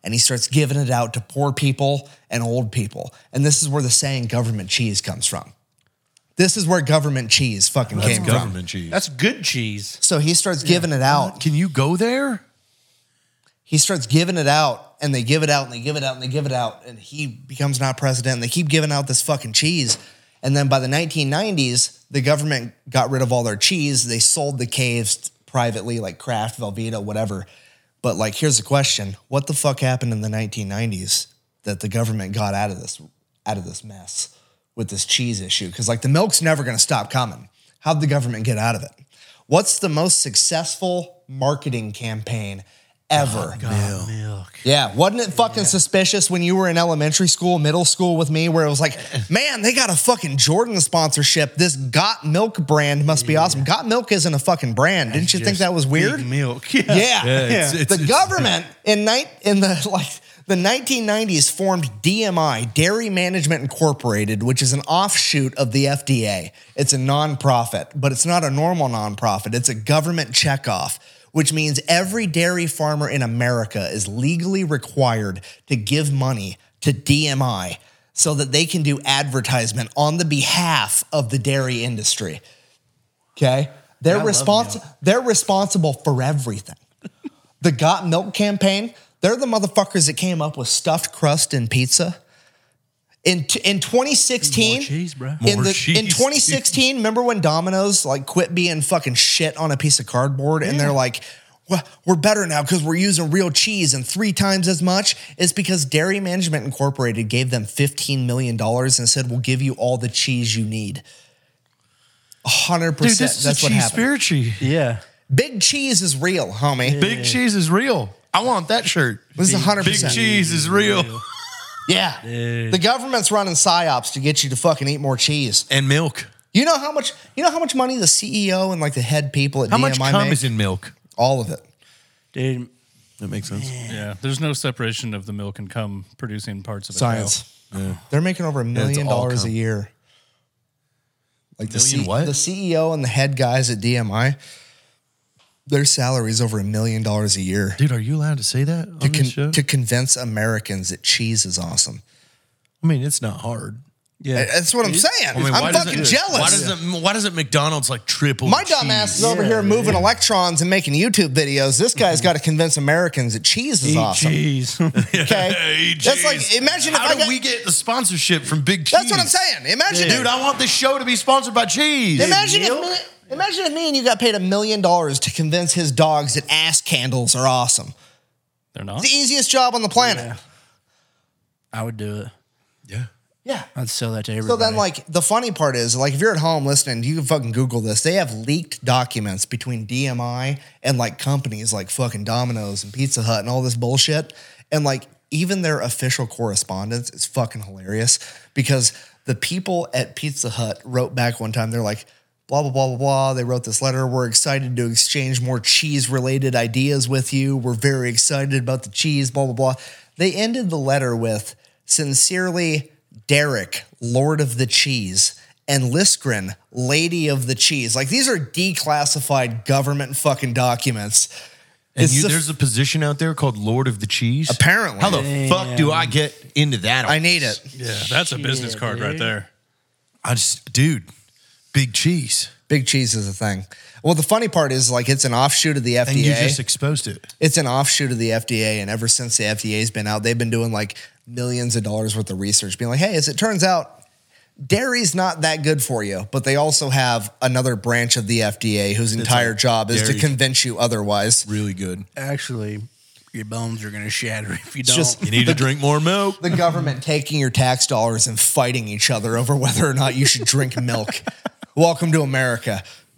Speaker 2: and he starts giving it out to poor people and old people. And this is where the saying government cheese comes from. This is where government cheese fucking
Speaker 1: That's
Speaker 2: came from.
Speaker 1: government cheese.
Speaker 3: That's good cheese.
Speaker 2: So he starts giving it out.
Speaker 1: Can you go there?
Speaker 2: He starts giving it out, and they give it out, and they give it out, and they give it out, and he becomes not president, and they keep giving out this fucking cheese. And then by the 1990s, the government got rid of all their cheese. They sold the caves privately, like Kraft, Velveeta, whatever. But like, here's the question. What the fuck happened in the 1990s that the government got out of this mess with this cheese issue? Because like the milk's never going to stop coming. How'd the government get out of it? What's the most successful marketing campaign ever?
Speaker 3: Milk.
Speaker 2: Yeah, wasn't it fucking suspicious when you were in elementary school, middle school with me, where it was like, man, they got a fucking Jordan sponsorship. This Got Milk brand must be awesome. Got Milk isn't a fucking brand. Didn't you think that was weird?
Speaker 3: Big milk.
Speaker 2: Yeah. The government in the 1990s formed DMI, Dairy Management Incorporated, which is an offshoot of the FDA. It's a nonprofit, but it's not a normal nonprofit. It's a government checkoff, which means every dairy farmer in America is legally required to give money to DMI so that they can do advertisement on the behalf of the dairy industry. Okay? They're responsible for everything. The Got Milk campaign, they're the motherfuckers that came up with stuffed crust in pizza. In 2016,
Speaker 3: More cheese, bro.
Speaker 2: in
Speaker 1: More cheese,
Speaker 2: 2016, remember when Domino's like quit being fucking shit on a piece of cardboard, and they're like, well, we're better now because we're using real cheese and 3 times as much? It's because Dairy Management Incorporated gave them $15 million and said, we'll give you all the cheese you need. 100%.
Speaker 1: Dude, this is
Speaker 2: That's
Speaker 1: a
Speaker 2: what
Speaker 1: cheese
Speaker 2: happened.
Speaker 1: spiritual.
Speaker 3: Yeah.
Speaker 2: Big cheese is real, homie.
Speaker 1: Big cheese is real. I want that shirt.
Speaker 2: This is 100%.
Speaker 1: Big cheese is real.
Speaker 2: Yeah. The government's running psyops to get you to fucking eat more cheese.
Speaker 1: And milk.
Speaker 2: You know how much money the CEO and like the head people at
Speaker 1: How
Speaker 2: DMI
Speaker 1: much cum
Speaker 2: make?
Speaker 1: is in milk?
Speaker 2: All of it.
Speaker 3: Dude,
Speaker 1: That makes sense.
Speaker 4: Yeah, there's no separation of the milk and cum producing parts of a
Speaker 2: Science. They're making over $1 million
Speaker 1: all
Speaker 2: a
Speaker 1: cum.
Speaker 2: year. Like
Speaker 1: Million what?
Speaker 2: the CEO and the head guys at DMI, their salary is over $1 million a year
Speaker 1: Dude, are you allowed to say that on this show?
Speaker 2: to convince Americans that cheese is awesome.
Speaker 1: I mean, it's not hard.
Speaker 3: yeah.
Speaker 2: That's what I'm saying.
Speaker 1: I mean,
Speaker 2: I'm fucking jealous.
Speaker 1: Why doesn't McDonald's like triple
Speaker 2: My
Speaker 1: the
Speaker 2: dumb
Speaker 1: cheese?
Speaker 2: ass is over here moving electrons and making YouTube videos. This guy's got to convince Americans that cheese is awesome.
Speaker 3: Cheese.
Speaker 2: Okay,
Speaker 1: Hey,
Speaker 2: that's
Speaker 1: cheese.
Speaker 2: like imagine if
Speaker 1: How
Speaker 2: I
Speaker 1: do
Speaker 2: got.
Speaker 1: we get the sponsorship from Big Cheese?
Speaker 2: That's what I'm saying. Imagine,
Speaker 1: Dude, I want this show to be sponsored by cheese.
Speaker 2: Imagine if me and you got paid $1 million to convince his dogs that ass candles are awesome.
Speaker 4: They're not.
Speaker 2: The easiest job on the planet.
Speaker 3: Yeah. I would do it.
Speaker 1: Yeah.
Speaker 2: Yeah.
Speaker 3: I'd sell that to everybody.
Speaker 2: So then, like, the funny part is, like, if you're at home listening, you can fucking Google this. They have leaked documents between DMI and, like, companies like fucking Domino's and Pizza Hut and all this bullshit. And, like, even their official correspondence is fucking hilarious because the people at Pizza Hut wrote back one time, they're like, blah, blah, blah, blah, blah. They wrote this letter. We're excited to exchange more cheese-related ideas with you. We're very excited about the cheese, blah, blah, blah. They ended the letter with, sincerely, Derek, Lord of the Cheese, and Liskren, Lady of the Cheese. Like, these are declassified government fucking documents.
Speaker 1: And
Speaker 2: It's
Speaker 1: there's a position out there called Lord of the Cheese.
Speaker 2: Apparently.
Speaker 1: How the fuck do I get into that?
Speaker 2: I need it.
Speaker 4: Yeah, that's a business card right there.
Speaker 1: Dude, Big Cheese.
Speaker 2: Big cheese is a thing. Well, the funny part is, like, it's an offshoot of the FDA.
Speaker 1: And you just exposed it.
Speaker 2: It's an offshoot of the FDA, and ever since the FDA's been out, they've been doing like millions of dollars worth of research, being like, hey, as it turns out, dairy's not that good for you. But they also have another branch of the FDA whose entire job is to
Speaker 1: dairy-
Speaker 2: convince you otherwise.
Speaker 1: Really good.
Speaker 3: Actually, your bones are going to shatter if you don't.
Speaker 2: just-
Speaker 1: You need to drink more milk.
Speaker 2: The government taking your tax dollars and fighting each other over whether or not you should drink milk. Welcome to America.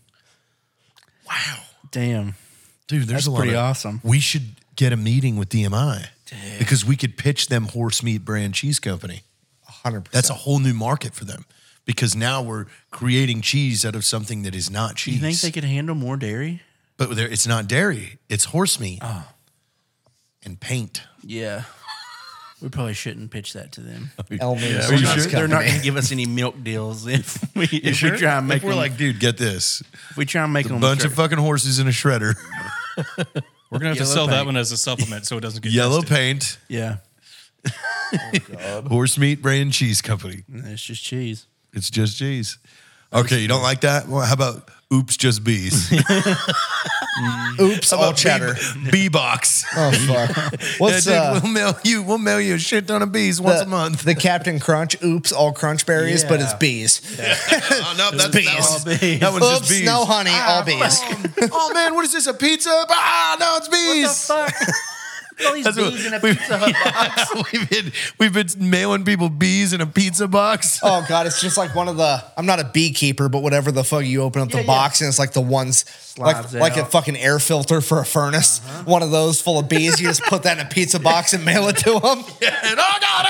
Speaker 1: Wow.
Speaker 3: Damn.
Speaker 1: Dude, there's
Speaker 3: That's
Speaker 1: a lot
Speaker 3: pretty
Speaker 1: of,
Speaker 3: awesome.
Speaker 1: We should get a meeting with DMI because we could pitch them Horse Meat Brand Cheese Company.
Speaker 2: 100%.
Speaker 1: That's a whole new market for them because now we're creating cheese out of something that is not cheese.
Speaker 3: You think they could handle more dairy?
Speaker 1: But it's not dairy. It's horse meat and paint.
Speaker 3: Yeah. We probably shouldn't pitch that to them.
Speaker 2: Elmer's
Speaker 1: Are you
Speaker 2: Cheese
Speaker 1: sure?
Speaker 3: They're not
Speaker 2: Company.
Speaker 3: going to give us any milk deals if we try and make
Speaker 1: If we're
Speaker 3: them.
Speaker 1: like, dude, get this.
Speaker 3: If we try and make
Speaker 1: A
Speaker 3: them
Speaker 1: bunch of fucking horses in a shredder.
Speaker 4: We're gonna have to
Speaker 3: Yellow
Speaker 4: sell that
Speaker 3: paint.
Speaker 4: one as a supplement so it doesn't get
Speaker 1: Yellow
Speaker 4: dusted.
Speaker 1: paint,
Speaker 3: Yeah,
Speaker 1: horse meat, brand cheese company.
Speaker 3: it's just cheese.
Speaker 1: It's just cheese. Okay, you don't like that? Well, how about Oops Just Bees?
Speaker 2: Oops, all cheddar.
Speaker 1: Bee box.
Speaker 2: Oh fuck. What's
Speaker 1: Yeah, dude, we'll mail you a shit ton of bees once a month.
Speaker 2: The Captain Crunch. Oops, all crunch berries, but it's
Speaker 3: Yeah.
Speaker 2: bees.
Speaker 1: Oh, no, that's
Speaker 2: bees.
Speaker 1: That one's just
Speaker 2: Oops,
Speaker 1: bees.
Speaker 2: no honey, all bees.
Speaker 1: Oh man, what is this? A pizza? Ah, no, it's bees.
Speaker 3: Fuck. All these
Speaker 1: That's what-
Speaker 3: bees in a
Speaker 1: we-
Speaker 3: Pizza Hut box.
Speaker 1: we've been mailing people bees in a pizza box.
Speaker 2: Oh god, it's just like one of the. I'm not a beekeeper, but whatever the fuck, you open up the
Speaker 3: Yeah,
Speaker 2: box and it's like the ones like a
Speaker 3: out.
Speaker 2: fucking air filter for a furnace. One of those full of bees. You just put that in a pizza box and mail it to them.
Speaker 1: And, oh god,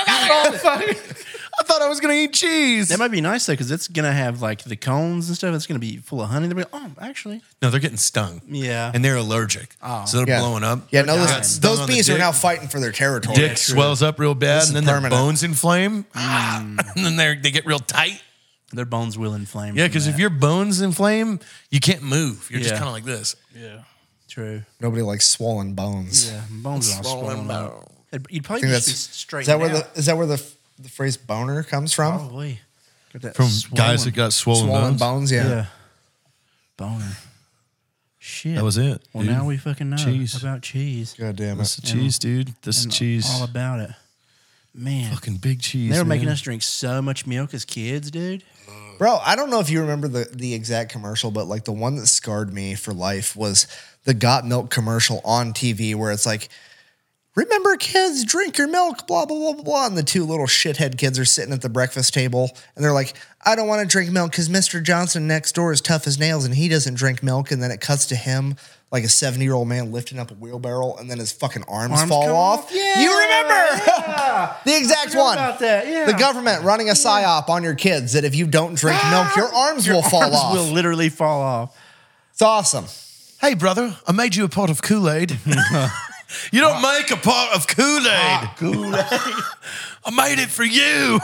Speaker 1: I thought I was gonna eat cheese.
Speaker 3: That might be nice though, because it's gonna have like the cones and stuff. It's gonna be full of honey. They'll be like, oh, actually,
Speaker 1: No, they're getting stung.
Speaker 3: Yeah.
Speaker 1: and they're allergic, so they're
Speaker 2: Yeah.
Speaker 1: blowing up.
Speaker 2: Yeah, no,
Speaker 1: They
Speaker 2: those,
Speaker 1: got stung
Speaker 2: those
Speaker 1: on the
Speaker 2: bees are
Speaker 1: dick.
Speaker 2: now fighting for their territory.
Speaker 1: Dick swells up real bad,
Speaker 2: This
Speaker 1: and
Speaker 2: is
Speaker 1: then
Speaker 2: permanent.
Speaker 1: their bones inflame, and then they get real tight.
Speaker 3: their bones will inflame.
Speaker 1: Yeah,
Speaker 3: from
Speaker 1: because if
Speaker 3: that.
Speaker 1: your bones inflame, you can't move. You're just
Speaker 3: Yeah.
Speaker 1: kind of like this.
Speaker 4: Yeah.
Speaker 3: True.
Speaker 2: Nobody likes swollen bones.
Speaker 3: Yeah, bones are all swollen up. You'd probably
Speaker 2: I think
Speaker 3: just be
Speaker 2: that's
Speaker 3: straight.
Speaker 2: is that where the phrase boner comes from?
Speaker 3: Probably. Got that
Speaker 1: From
Speaker 3: swollen-
Speaker 1: guys that got swollen,
Speaker 2: Swollen
Speaker 1: bones.
Speaker 2: bones, yeah.
Speaker 3: Yeah. Boner. Shit.
Speaker 1: That was it.
Speaker 3: Well,
Speaker 1: dude.
Speaker 3: now we fucking know
Speaker 1: Cheese.
Speaker 3: about cheese.
Speaker 2: God damn
Speaker 1: This
Speaker 2: it.
Speaker 1: is cheese, dude. This is
Speaker 3: And
Speaker 1: cheese.
Speaker 3: All about it. Man.
Speaker 1: Fucking big cheese.
Speaker 3: They were making
Speaker 1: man.
Speaker 3: us drink so much milk as kids, dude.
Speaker 2: Bro, I don't know if you remember the exact commercial, but like the one that scarred me for life was the Got Milk commercial on TV where it's like, remember kids, drink your milk, blah, blah, blah, blah, blah. And the two little shithead kids are sitting at the breakfast table and they're like, I don't want to drink milk because Mr. Johnson next door is tough as nails and he doesn't drink milk. And then it cuts to him like a 70-year-old man lifting up a wheelbarrow and then his fucking arms fall
Speaker 3: come
Speaker 2: off.
Speaker 3: off? Yeah.
Speaker 2: You remember? The exact one.
Speaker 3: about that, yeah.
Speaker 2: The government running a psyop on your kids that if you don't drink milk, your arms will fall off.
Speaker 3: Will literally fall off.
Speaker 2: It's awesome.
Speaker 1: Hey, brother, I made you a pot of Kool-Aid. You don't make a pot of Kool-Aid.
Speaker 3: Kool-Aid.
Speaker 1: I made it for you.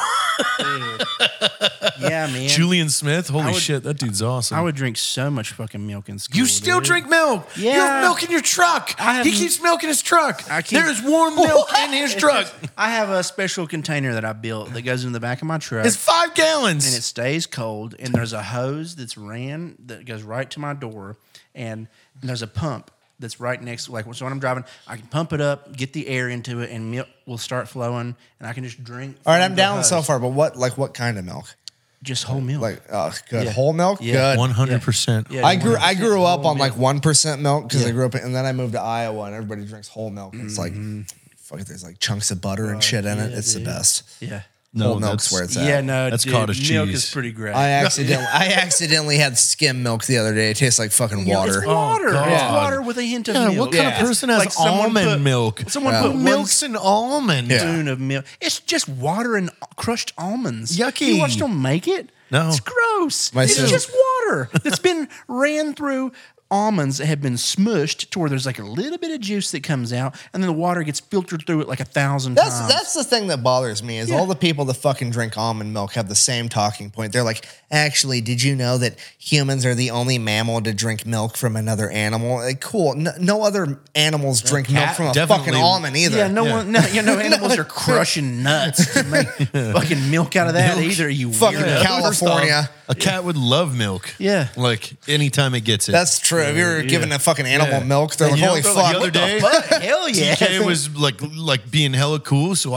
Speaker 3: Yeah, man.
Speaker 1: Julian Smith. Holy
Speaker 3: would-
Speaker 1: shit, that dude's awesome.
Speaker 3: I would drink so much fucking milk in school.
Speaker 1: You still
Speaker 3: dude.
Speaker 1: drink milk? You have
Speaker 3: Yeah.
Speaker 1: milk in your truck.
Speaker 3: I have-
Speaker 1: He keeps milk in his truck.
Speaker 3: I keep-
Speaker 1: There is warm milk in his truck.
Speaker 3: I have a special container that I built that goes in the back of my truck.
Speaker 1: It's 5 gallons.
Speaker 3: And it stays cold. And there's a hose that's ran that goes right to my door, and there's a pump that's right next. Like so, when I'm driving, I can pump it up, get the air into it, and milk will start flowing, and I can just drink.
Speaker 2: All right,
Speaker 3: from
Speaker 2: I'm
Speaker 3: the
Speaker 2: down
Speaker 3: hose.
Speaker 2: so far, but what kind of milk?
Speaker 3: Just whole milk.
Speaker 2: Like, good.
Speaker 3: Yeah.
Speaker 2: Whole milk?
Speaker 3: Yeah.
Speaker 2: Good.
Speaker 1: 100%.
Speaker 3: Yeah,
Speaker 2: I grew up
Speaker 3: whole
Speaker 2: on like 1% milk because I
Speaker 3: Yeah.
Speaker 2: grew up and then I moved to Iowa and everybody drinks whole milk. And it's like fuck it, there's like chunks of butter and shit in it.
Speaker 3: yeah,
Speaker 2: It's
Speaker 3: dude.
Speaker 2: the best.
Speaker 3: Yeah.
Speaker 2: Whole milk's where it's at.
Speaker 3: Yeah, no,
Speaker 1: That's
Speaker 3: dude,
Speaker 1: cottage
Speaker 3: milk
Speaker 1: cheese.
Speaker 3: is pretty great.
Speaker 2: I accidentally had skim milk the other day. It tastes like fucking water.
Speaker 3: It's water.
Speaker 1: God.
Speaker 3: It's water with a hint of
Speaker 1: Yeah,
Speaker 3: milk.
Speaker 1: what kind
Speaker 2: Yeah.
Speaker 1: of person has
Speaker 3: Like someone
Speaker 1: almond
Speaker 3: put-
Speaker 1: milk?
Speaker 3: someone put one
Speaker 1: milks and almond.
Speaker 2: Yeah.
Speaker 3: spoon of milk. It's just water and crushed almonds.
Speaker 1: Yucky.
Speaker 3: You watch them make it?
Speaker 1: No.
Speaker 3: It's gross.
Speaker 2: My
Speaker 3: It's
Speaker 2: sister-
Speaker 3: just water that's been ran through almonds that have been smushed to where there's like a little bit of juice that comes out, and then the water gets filtered through it like 1,000 times.
Speaker 2: That's the thing that bothers me is all the people that fucking drink almond milk have the same talking point. They're like, actually, did you know that humans are the only mammal to drink milk from another animal? Like, cool. No other animals drink milk
Speaker 1: cat
Speaker 2: from a
Speaker 1: definitely-
Speaker 2: fucking almond either.
Speaker 3: Yeah, no animals are crushing nuts to make fucking milk out of that
Speaker 1: Milk.
Speaker 3: either, you
Speaker 2: Fucking
Speaker 3: weirdo.
Speaker 2: California.
Speaker 1: A cat would love milk.
Speaker 3: Yeah.
Speaker 1: Like anytime it gets it.
Speaker 2: That's true. If you're giving a fucking animal
Speaker 1: Yeah.
Speaker 2: milk, they're
Speaker 1: And
Speaker 2: like,
Speaker 1: you know,
Speaker 2: holy
Speaker 1: the
Speaker 2: fuck.
Speaker 1: other
Speaker 2: what the
Speaker 1: day-
Speaker 2: fuck?
Speaker 3: Hell yeah.
Speaker 1: TK was like being hella cool, so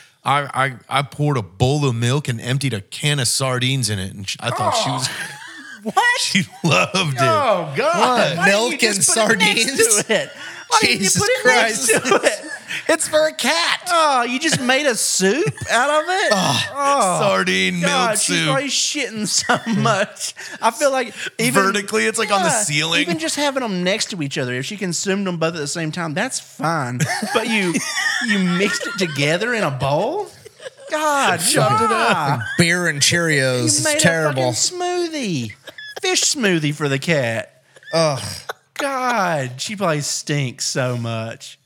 Speaker 1: I poured a bowl of milk and emptied a can of sardines in it, and I thought she was
Speaker 3: What?
Speaker 1: she loved it.
Speaker 3: Oh God! Why
Speaker 2: Milk
Speaker 3: didn't you
Speaker 2: and
Speaker 3: just put it next
Speaker 2: sardines?
Speaker 3: to it? Why didn't you
Speaker 2: Jesus
Speaker 3: put it
Speaker 2: Christ.
Speaker 3: next to it?
Speaker 1: It's for a cat.
Speaker 3: Oh, you just made a soup out of it?
Speaker 1: Sardine
Speaker 3: God,
Speaker 1: milk
Speaker 3: she's
Speaker 1: soup.
Speaker 3: probably shitting so much. I feel like even
Speaker 1: Vertically, it's like on the ceiling.
Speaker 3: Even just having them next to each other, if she consumed them both at the same time, that's fine. But you mixed it together in a bowl. God, chopped it up.
Speaker 2: Beer and Cheerios.
Speaker 3: You
Speaker 2: It's
Speaker 3: made
Speaker 2: terrible.
Speaker 3: a fucking smoothie, fish smoothie for the cat.
Speaker 2: Ugh.
Speaker 3: God, she probably stinks so much.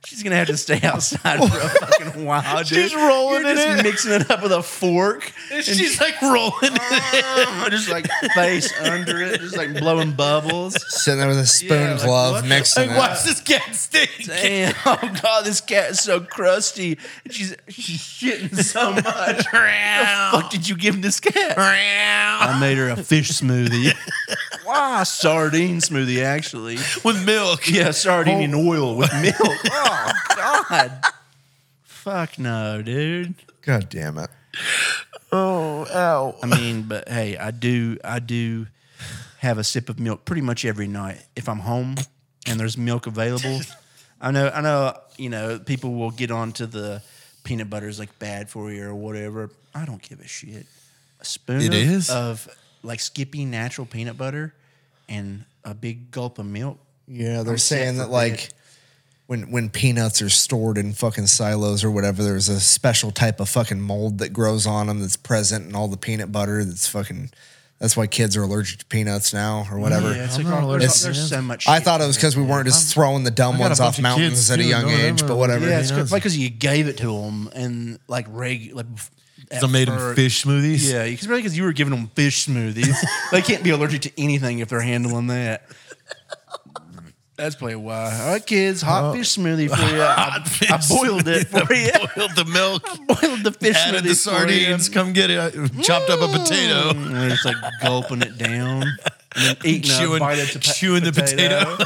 Speaker 3: She's gonna have to stay outside for a fucking while, dude.
Speaker 1: She's rolling
Speaker 3: You're
Speaker 1: in
Speaker 3: just
Speaker 1: it.
Speaker 3: mixing it up with a fork.
Speaker 1: She's like rolling it.
Speaker 3: Just like face under it, just like blowing bubbles.
Speaker 2: Sitting there with a spoon
Speaker 3: like,
Speaker 2: glove
Speaker 3: what the
Speaker 2: mixing
Speaker 1: Like,
Speaker 2: it.
Speaker 1: watch this cat stink.
Speaker 3: Damn, oh god, this cat is so crusty. She's shitting so much. The fuck did you give this cat? I made her a fish smoothie. Wow, sardine smoothie actually.
Speaker 1: With milk.
Speaker 3: Yeah, sardine in oil with milk. Oh god. Fuck no, dude.
Speaker 2: God damn it.
Speaker 1: Oh, ow.
Speaker 3: I mean, but hey, I do have a sip of milk pretty much every night if I'm home and there's milk available. I know, you know, people will get onto the peanut butter is like bad for you or whatever. I don't give a shit. A spoon
Speaker 1: It is?
Speaker 3: of like Skippy natural peanut butter and a big gulp of milk.
Speaker 2: Yeah, they're
Speaker 3: I'm set
Speaker 2: saying
Speaker 3: for
Speaker 2: that like when peanuts are stored in fucking silos or whatever, there's a special type of fucking mold that grows on them that's present in all the peanut butter. That's why kids are allergic to peanuts now or whatever.
Speaker 3: Yeah, it's
Speaker 1: I'm
Speaker 3: like
Speaker 1: not
Speaker 3: all,
Speaker 1: allergic
Speaker 3: there's,
Speaker 1: to
Speaker 3: there's so much.
Speaker 2: I
Speaker 3: shit
Speaker 2: thought it
Speaker 3: in
Speaker 2: was
Speaker 3: there.
Speaker 2: because we weren't just throwing the dumb
Speaker 1: I got
Speaker 2: ones
Speaker 1: a
Speaker 2: off
Speaker 1: bunch of
Speaker 2: mountains
Speaker 1: kids
Speaker 2: at a
Speaker 1: too,
Speaker 2: young
Speaker 1: none of them
Speaker 2: age,
Speaker 1: are
Speaker 2: but whatever.
Speaker 3: Yeah, it's
Speaker 1: Peanuts.
Speaker 3: like because you gave it to them and like
Speaker 1: So made them fish smoothies?
Speaker 3: Yeah, because you were giving them fish smoothies. They can't be allergic to anything if they're handling that. That's probably why. All right, kids, hot fish smoothie for you. I boiled it for you.
Speaker 1: Boiled the milk.
Speaker 3: Boiled the fish
Speaker 1: Added
Speaker 3: smoothie
Speaker 1: the sardines. Come get it. Chopped up a potato.
Speaker 3: And they're just like gulping it down and then eating a bite of
Speaker 1: chewing the potato.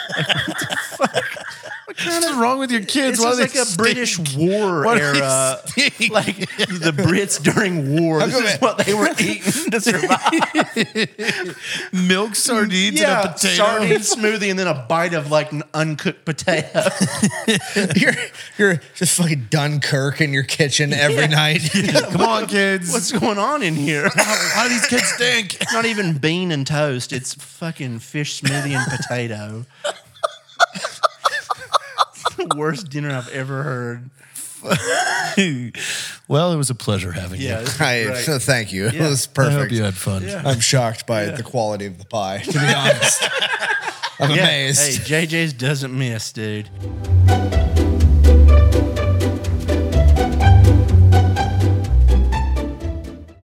Speaker 1: What's wrong with your kids?
Speaker 3: It's
Speaker 1: Why
Speaker 3: just
Speaker 1: do
Speaker 3: like
Speaker 1: they
Speaker 3: a British
Speaker 1: stink?
Speaker 3: war
Speaker 1: Why do they
Speaker 3: era.
Speaker 1: stink?
Speaker 3: Like the Brits during war. This is what they were eating to survive.
Speaker 1: Milk, sardines, and a potato.
Speaker 3: sardine smoothie, and then a bite of like an uncooked potato.
Speaker 2: You're just fucking Dunkirk in your kitchen every night.
Speaker 1: Come on, kids.
Speaker 3: What's going on in here?
Speaker 1: Why do these kids stink?
Speaker 3: It's not even bean and toast. It's fucking fish smoothie and potato. It's the worst dinner I've ever heard.
Speaker 1: Well, it was a pleasure having
Speaker 3: Yeah,
Speaker 1: you.
Speaker 3: this is
Speaker 2: Right.
Speaker 3: great.
Speaker 2: Thank you. It
Speaker 3: Yeah.
Speaker 2: was
Speaker 1: I
Speaker 2: perfect.
Speaker 1: hope you had fun.
Speaker 2: I'm shocked by the quality of the pie, to be honest. I'm
Speaker 3: Yeah.
Speaker 2: amazed.
Speaker 3: Hey, JJ's doesn't miss, dude.